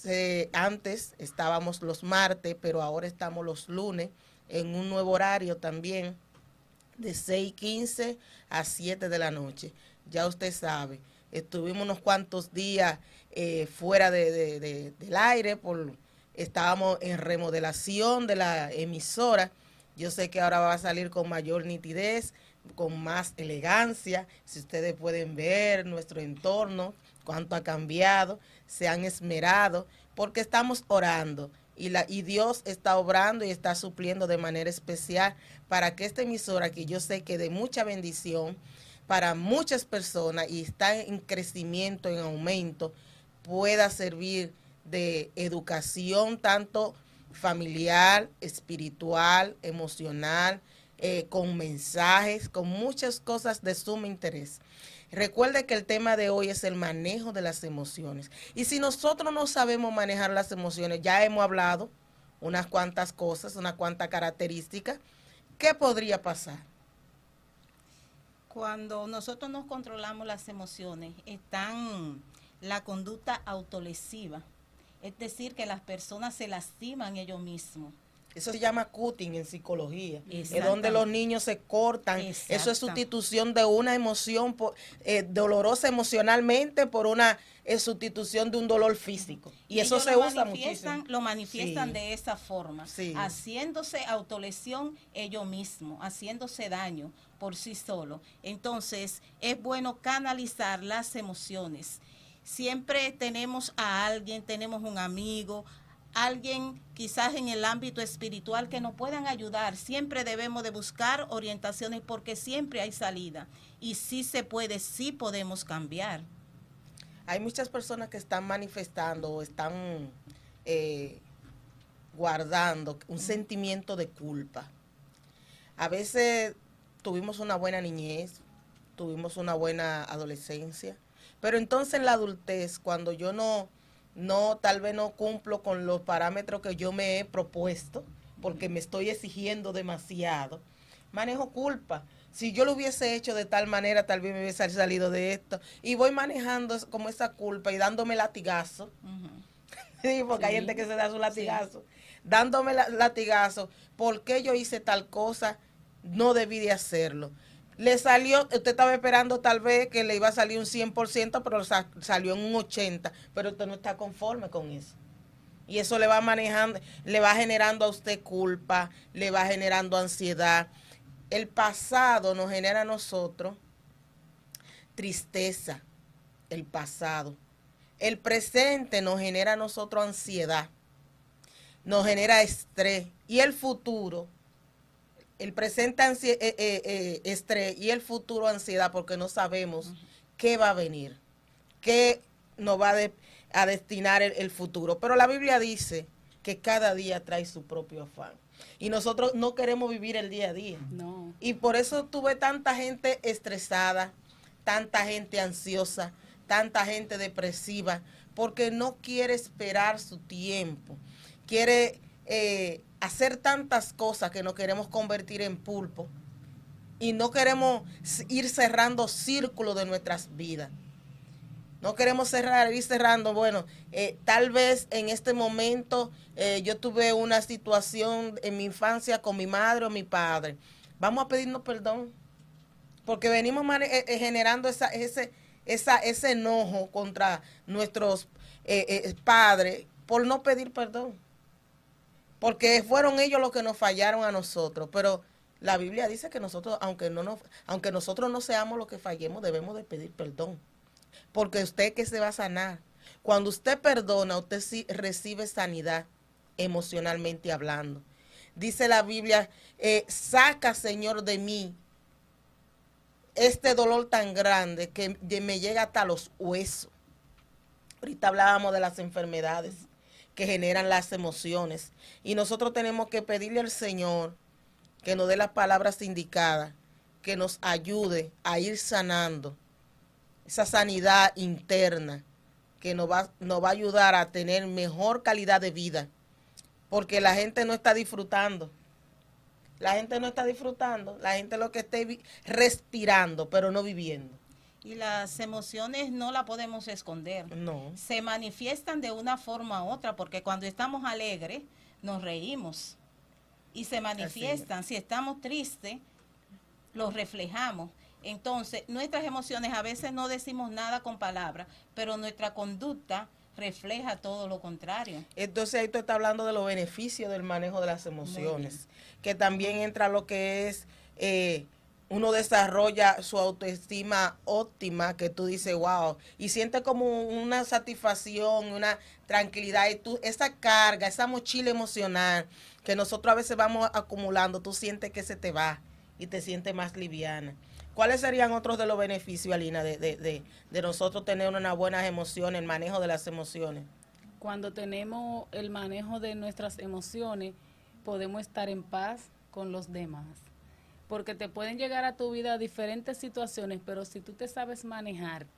antes estábamos los martes, pero ahora estamos los lunes en un nuevo horario también de 6:15 a 7 de la noche. Ya usted sabe, estuvimos unos cuantos días fuera del aire, estábamos en remodelación de la emisora. Yo sé que ahora va a salir con mayor nitidez, con más elegancia. Si ustedes pueden ver nuestro entorno, cuánto ha cambiado, se han esmerado, porque estamos orando y Dios está obrando y está supliendo de manera especial para que esta emisora, que yo sé que de mucha bendición para muchas personas y está en crecimiento, en aumento, pueda servir de educación tanto familiar, espiritual, emocional, con mensajes, con muchas cosas de sumo interés. Recuerde que el tema de hoy es el manejo de las emociones. Y si nosotros no sabemos manejar las emociones, ya hemos hablado unas cuantas cosas, unas cuantas características, ¿qué podría pasar? Cuando nosotros nos controlamos las emociones, están la conducta autolesiva, es decir, que las personas se lastiman ellos mismos. Eso se llama cutting en psicología. Es Exactamente. donde los niños se cortan. Exacto. Eso es sustitución de una emoción dolorosa emocionalmente por una sustitución de un dolor físico. Y eso ellos se usa muchísimo. Lo manifiestan Sí. de esa forma, Sí. haciéndose autolesión ellos mismos, haciéndose daño por sí solo. Entonces, es bueno canalizar las emociones. Siempre tenemos a alguien, tenemos un amigo, alguien quizás en el ámbito espiritual que nos puedan ayudar. Siempre debemos de buscar orientaciones porque siempre hay salida. Y sí se puede, sí podemos cambiar. Hay muchas personas que están manifestando o están guardando un sentimiento de culpa. A veces tuvimos una buena niñez, tuvimos una buena adolescencia, pero entonces en la adultez, cuando yo tal vez no cumplo con los parámetros que yo me he propuesto, porque me estoy exigiendo demasiado, manejo culpa. Si yo lo hubiese hecho de tal manera, tal vez me hubiese salido de esto. Y voy manejando como esa culpa y dándome latigazo. Sí, porque hay gente que se da su latigazo. Dándome latigazo. ¿Por qué yo hice tal cosa? No debí de hacerlo. Le salió, usted estaba esperando tal vez que le iba a salir un 100%, pero salió en un 80%, pero usted no está conforme con eso. Y eso le va manejando, le va generando a usted culpa, le va generando ansiedad. El pasado nos genera a nosotros tristeza, el pasado. El presente nos genera a nosotros ansiedad, nos genera estrés. Y el futuro, el presente estrés y el futuro ansiedad, porque no sabemos qué va a venir, qué nos va a destinar el futuro. Pero la Biblia dice que cada día trae su propio afán. Y nosotros no queremos vivir el día a día. No. Y por eso tuve tanta gente estresada, tanta gente ansiosa, tanta gente depresiva, porque no quiere esperar su tiempo. Quiere hacer tantas cosas que nos queremos convertir en pulpo y no queremos ir cerrando círculos de nuestras vidas. No queremos ir cerrando. Bueno, tal vez en este momento yo tuve una situación en mi infancia con mi madre o mi padre. Vamos a pedirnos perdón, porque venimos generando ese enojo contra nuestros padres por no pedir perdón. Porque fueron ellos los que nos fallaron a nosotros. Pero la Biblia dice que nosotros, aunque nosotros no seamos los que fallemos, debemos de pedir perdón. Porque usted que se va a sanar. Cuando usted perdona, usted sí recibe sanidad emocionalmente hablando. Dice la Biblia, saca, Señor, de mí este dolor tan grande que me llega hasta los huesos. Ahorita hablábamos de las enfermedades que generan las emociones. Y nosotros tenemos que pedirle al Señor que nos dé las palabras indicadas, que nos ayude a ir sanando esa sanidad interna, que nos va a ayudar a tener mejor calidad de vida. Porque la gente no está disfrutando. La gente no está disfrutando. La gente lo que está respirando, pero no viviendo. Y las emociones no las podemos esconder. No. Se manifiestan de una forma u otra, porque cuando estamos alegres, nos reímos. Y se manifiestan. Si estamos tristes, los reflejamos. Entonces, nuestras emociones, a veces no decimos nada con palabras, pero nuestra conducta refleja todo lo contrario. Entonces ahí tú estás hablando de los beneficios del manejo de las emociones, que también entra lo que es, uno desarrolla su autoestima óptima, que tú dices, wow, y sientes como una satisfacción, una tranquilidad, y tú, esa carga, esa mochila emocional que nosotros a veces vamos acumulando, tú sientes que se te va y te sientes más liviana. ¿Cuáles serían otros de los beneficios, Alina, de nosotros tener una buena emoción, el manejo de las emociones? Cuando tenemos el manejo de nuestras emociones, podemos estar en paz con los demás. Porque te pueden llegar a tu vida diferentes situaciones, pero si tú te sabes manejar,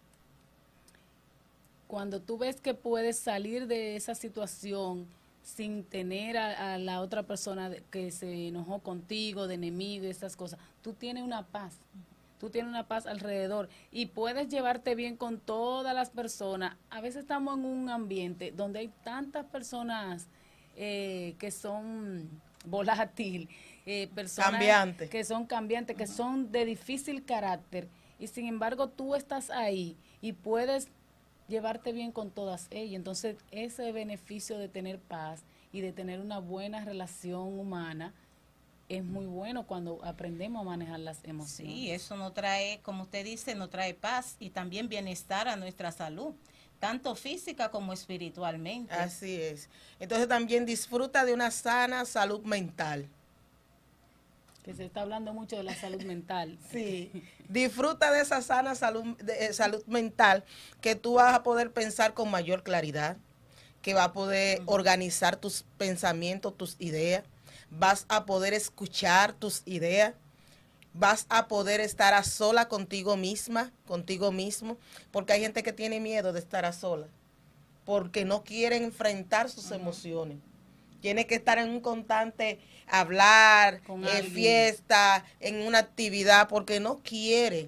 cuando tú ves que puedes salir de esa situación sin tener a la otra persona que se enojó contigo, de enemigo, esas cosas, tú tienes una paz. Tú tienes una paz alrededor y puedes llevarte bien con todas las personas. A veces estamos en un ambiente donde hay tantas personas que son volátil, personas Cambiante. que son cambiantes, que son de difícil carácter, y sin embargo tú estás ahí y puedes llevarte bien con todas ellas. Entonces ese beneficio de tener paz y de tener una buena relación humana es muy bueno cuando aprendemos a manejar las emociones. Sí, eso nos trae, como usted dice, nos trae paz y también bienestar a nuestra salud, tanto física como espiritualmente. Así es. Entonces también disfruta de una sana salud mental. Que se está hablando mucho de la salud mental. Sí, disfruta de esa sana salud mental, que tú vas a poder pensar con mayor claridad, que va a poder organizar tus pensamientos, tus ideas, vas a poder escuchar tus ideas, vas a poder estar a sola contigo misma, contigo mismo, porque hay gente que tiene miedo de estar a sola, porque no quieren enfrentar sus emociones. Tiene que estar en un constante hablar, en fiesta, en una actividad, porque no quiere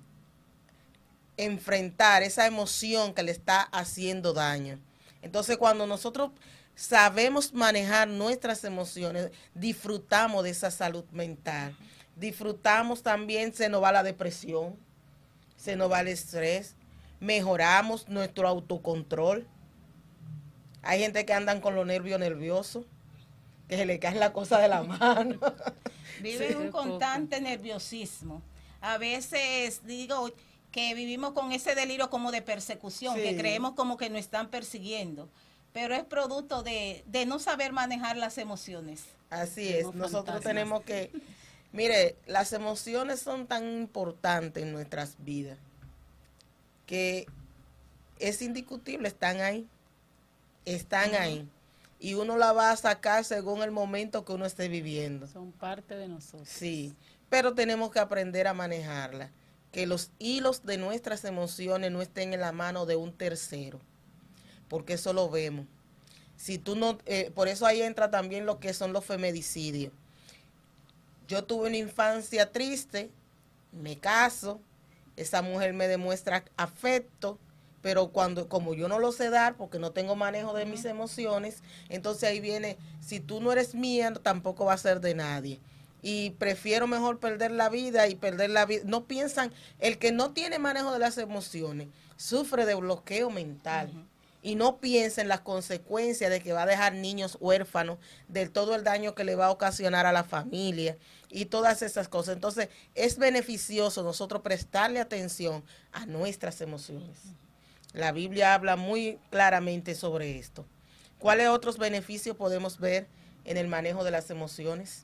enfrentar esa emoción que le está haciendo daño. Entonces, cuando nosotros sabemos manejar nuestras emociones, disfrutamos de esa salud mental. Disfrutamos también, se nos va la depresión, se nos va el estrés, mejoramos nuestro autocontrol. Hay gente que andan con los nervios nerviosos, que se le cae la cosa de la mano. Viven un constante nerviosismo. A veces digo que vivimos con ese delirio como de persecución, Sí. que creemos como que nos están persiguiendo, pero es producto de no saber manejar las emociones. Así es, Tenemos nosotros fantasmas. tenemos que, mire, las emociones son tan importantes en nuestras vidas, que es indiscutible, están ahí, y uno la va a sacar según el momento que uno esté viviendo. Son parte de nosotros. Sí, pero tenemos que aprender a manejarla, que los hilos de nuestras emociones no estén en la mano de un tercero, porque eso lo vemos. Si tú no, por eso ahí entra también lo que son los feminicidios. Yo tuve una infancia triste, me caso, esa mujer me demuestra afecto, pero como yo no lo sé dar, porque no tengo manejo de mis emociones, entonces ahí viene, si tú no eres mía, tampoco va a ser de nadie. Y prefiero mejor perder la vida y perder la vida. No piensan, el que no tiene manejo de las emociones, sufre de bloqueo mental. Y no piensa en las consecuencias de que va a dejar niños huérfanos, de todo el daño que le va a ocasionar a la familia y todas esas cosas. Entonces, es beneficioso nosotros prestarle atención a nuestras emociones. La Biblia habla muy claramente sobre esto. ¿Cuáles otros beneficios podemos ver en el manejo de las emociones?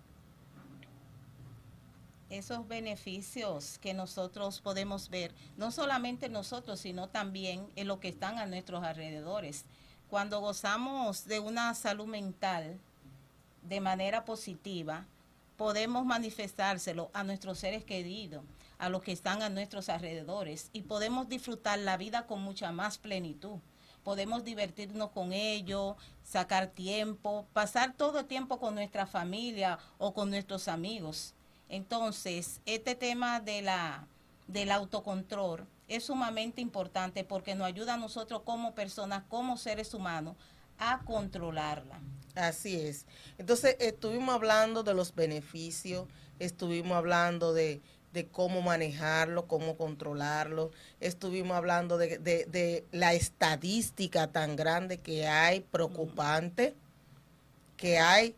Esos beneficios que nosotros podemos ver, no solamente nosotros, sino también en lo que están a nuestros alrededores. Cuando gozamos de una salud mental de manera positiva, podemos manifestárselo a nuestros seres queridos, a los que están a nuestros alrededores, y podemos disfrutar la vida con mucha más plenitud. Podemos divertirnos con ellos, sacar tiempo, pasar todo el tiempo con nuestra familia o con nuestros amigos. Entonces, este tema del autocontrol es sumamente importante porque nos ayuda a nosotros como personas, como seres humanos, a controlarla. Así es. Entonces, estuvimos hablando de los beneficios, estuvimos hablando de cómo manejarlo, cómo controlarlo, estuvimos hablando de la estadística tan grande que hay, preocupante, que hay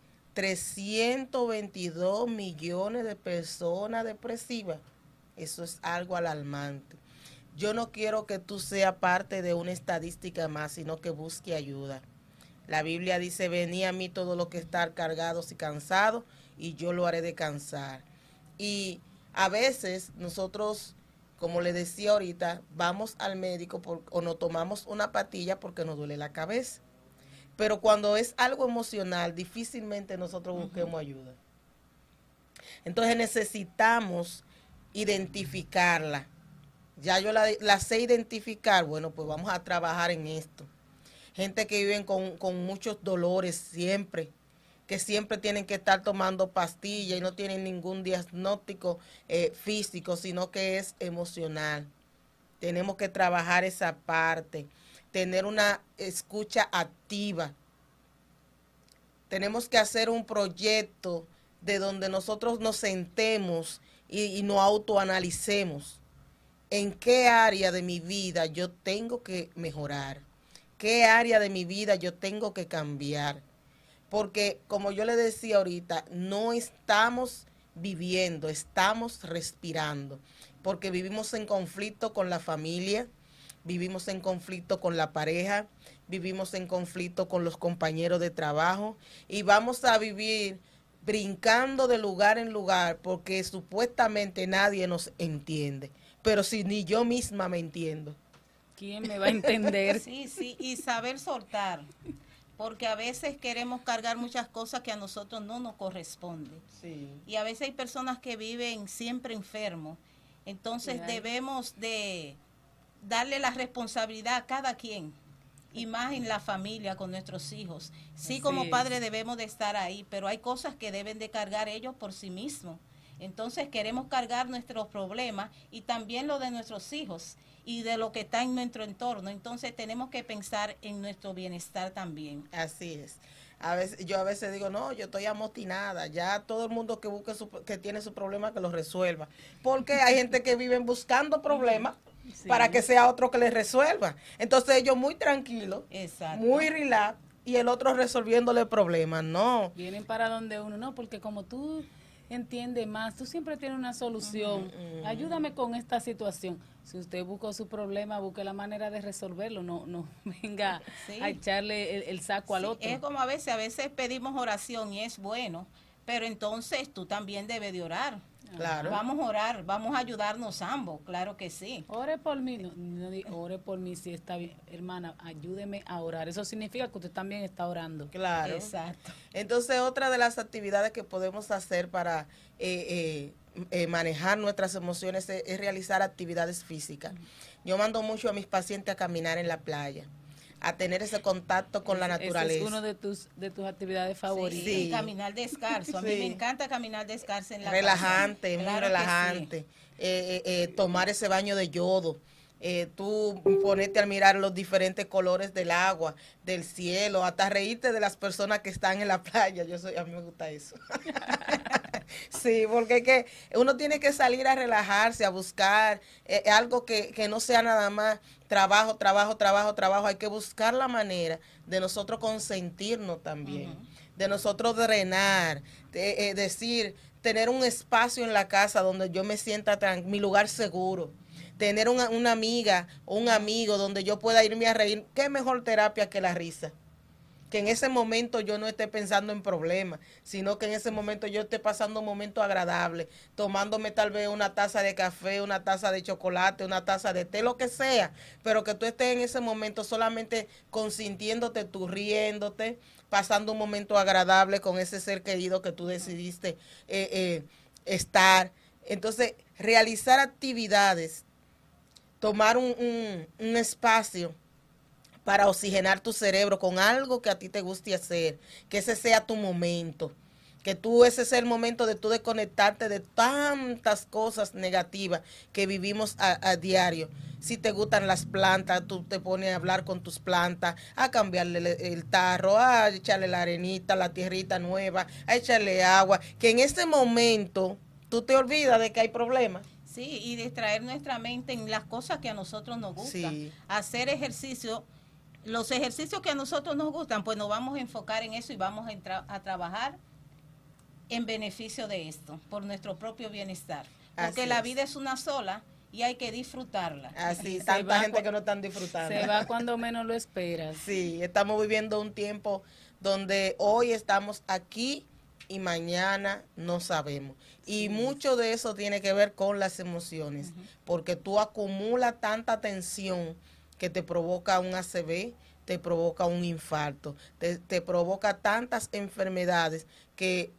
322 millones de personas depresivas. Eso es algo alarmante. Yo no quiero que tú seas parte de una estadística más, sino que busque ayuda. La Biblia dice, venid a mí todo lo que está cargados y cansados, y yo lo haré descansar. Y a veces nosotros, como le decía ahorita, vamos al médico o nos tomamos una pastilla porque nos duele la cabeza. Pero cuando es algo emocional, difícilmente nosotros busquemos ayuda. Entonces necesitamos identificarla. Ya yo la sé identificar, bueno, pues vamos a trabajar en esto. Gente que viven con muchos dolores siempre, que siempre tienen que estar tomando pastillas y no tienen ningún diagnóstico físico, sino que es emocional. Tenemos que trabajar esa parte, tener una escucha activa. tenemos que hacer un proyecto de donde nosotros nos sentemos y nos autoanalicemos. ¿En qué área de mi vida yo tengo que mejorar? ¿Qué área de mi vida yo tengo que cambiar? Porque, como yo le decía ahorita, no estamos viviendo, estamos respirando. Porque vivimos en conflicto con la familia, vivimos en conflicto con la pareja, vivimos en conflicto con los compañeros de trabajo y vamos a vivir brincando de lugar en lugar porque supuestamente nadie nos entiende. Pero si ni yo misma me entiendo. ¿Quién me va a entender? Sí, sí, y saber soltar, porque a veces queremos cargar muchas cosas que a nosotros no nos corresponden. Sí. Y a veces hay personas que viven siempre enfermos, entonces debemos de darle la responsabilidad a cada quien, y más en la familia con nuestros hijos. Sí, Así como es. padres debemos de estar ahí, pero hay cosas que deben de cargar ellos por sí mismos. Entonces queremos cargar nuestros problemas y también lo de nuestros hijos y de lo que está en nuestro entorno. Entonces tenemos que pensar en nuestro bienestar también. Así es. Yo a veces digo, no, yo estoy amotinada, ya todo el mundo que busque que tiene su problema que lo resuelva. Porque hay gente que viven buscando problemas para que sea otro que les resuelva. Entonces ellos muy tranquilos, muy relax, y el otro resolviéndole problemas. No. Vienen para donde uno, no, porque como tú entiendes más, tú siempre tienes una solución. Ayúdame con esta situación. Si usted busca su problema, busque la manera de resolverlo, no venga a echarle el saco al otro. Es como a veces pedimos oración y es bueno, pero entonces tú también debes de orar. Claro. Vamos a orar, vamos a ayudarnos ambos, claro que sí. Ore por mí, ore por mí si está bien. Hermana, ayúdeme a orar. Eso significa que usted también está orando. Claro. Exacto. Entonces, otra de las actividades que podemos hacer para manejar nuestras emociones es realizar actividades físicas. Yo mando mucho a mis pacientes a caminar en la playa, a tener ese contacto con la naturaleza. Ese es uno de tus actividades favoritas. Sí, sí. Caminar descalzo. A mí me encanta caminar descalzo en la relajante, casa. Muy relajante. Tomar ese baño de yodo. Tú ponerte a mirar los diferentes colores del agua, del cielo, hasta reírte de las personas que están en la playa. A mí me gusta eso. Sí, porque es que uno tiene que salir a relajarse, a buscar algo que no sea nada más trabajo. Hay que buscar la manera de nosotros consentirnos también, de nosotros drenar, decir, tener un espacio en la casa donde yo me sienta mi lugar seguro. Tener una amiga o un amigo donde yo pueda irme a reír. ¿Qué mejor terapia que la risa? Que en ese momento yo no esté pensando en problemas, sino que en ese momento yo esté pasando un momento agradable, tomándome tal vez una taza de café, una taza de chocolate, una taza de té, lo que sea, pero que tú estés en ese momento solamente consintiéndote, tú riéndote, pasando un momento agradable con ese ser querido que tú decidiste estar. Entonces, realizar actividades, tomar un espacio para oxigenar tu cerebro con algo que a ti te guste hacer, que ese sea tu momento, que ese sea el momento de tú desconectarte de tantas cosas negativas que vivimos a diario. Si te gustan las plantas, tú te pones a hablar con tus plantas, a cambiarle el tarro, a echarle la arenita, la tierrita nueva, a echarle agua, que en ese momento tú te olvidas de que hay problemas. Sí, y distraer nuestra mente en las cosas que a nosotros nos gustan. Sí. Hacer ejercicio, los ejercicios que a nosotros nos gustan, pues nos vamos a enfocar en eso y vamos a trabajar en beneficio de esto, por nuestro propio bienestar. Porque la vida es una sola y hay que disfrutarla. Así, tanta gente que no están disfrutando. Se va cuando menos lo esperas. Sí, estamos viviendo un tiempo donde hoy estamos aquí y mañana no sabemos. Y mucho de eso tiene que ver con las emociones, porque tú acumulas tanta tensión que te provoca un ACV, te provoca un infarto, te provoca tantas enfermedades que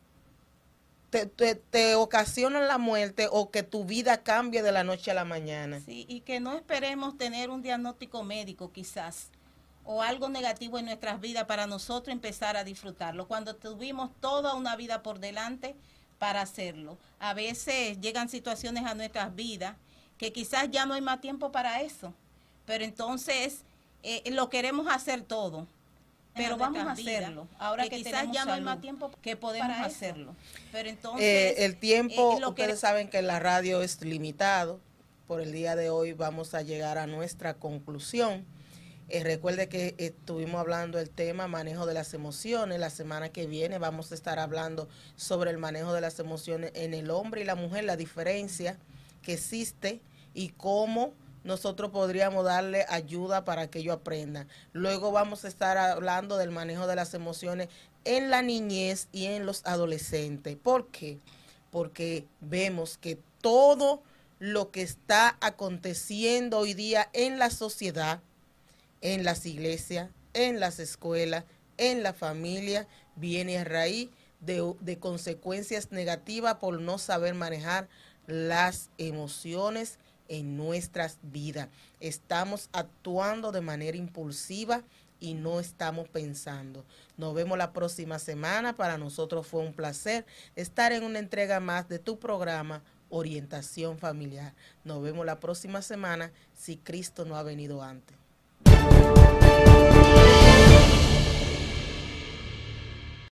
te ocasionan la muerte o que tu vida cambie de la noche a la mañana. Sí, y que no esperemos tener un diagnóstico médico quizás, o algo negativo en nuestras vidas para nosotros empezar a disfrutarlo, cuando tuvimos toda una vida por delante para hacerlo. A veces llegan situaciones a nuestras vidas que quizás ya no hay más tiempo para eso, pero entonces lo queremos hacer todo. pero vamos a hacerlo. Ahora que quizás tenemos ya no hay salud, más tiempo que podemos para hacerlo. Pero entonces el tiempo, lo que- ustedes saben que la radio es limitado. Por el día de hoy vamos a llegar a nuestra conclusión. Recuerde que estuvimos hablando del tema manejo de las emociones. La semana que viene vamos a estar hablando sobre el manejo de las emociones en el hombre y la mujer, la diferencia que existe y cómo nosotros podríamos darle ayuda para que ellos aprendan. Luego vamos a estar hablando del manejo de las emociones en la niñez y en los adolescentes. ¿Por qué? Porque vemos que todo lo que está aconteciendo hoy día en la sociedad, en las iglesias, en las escuelas, en la familia, viene a raíz de consecuencias negativas por no saber manejar las emociones en nuestras vidas. Estamos actuando de manera impulsiva y no estamos pensando. Nos vemos la próxima semana. Para nosotros fue un placer estar en una entrega más de tu programa Orientación Familiar. Nos vemos la próxima semana si Cristo no ha venido antes.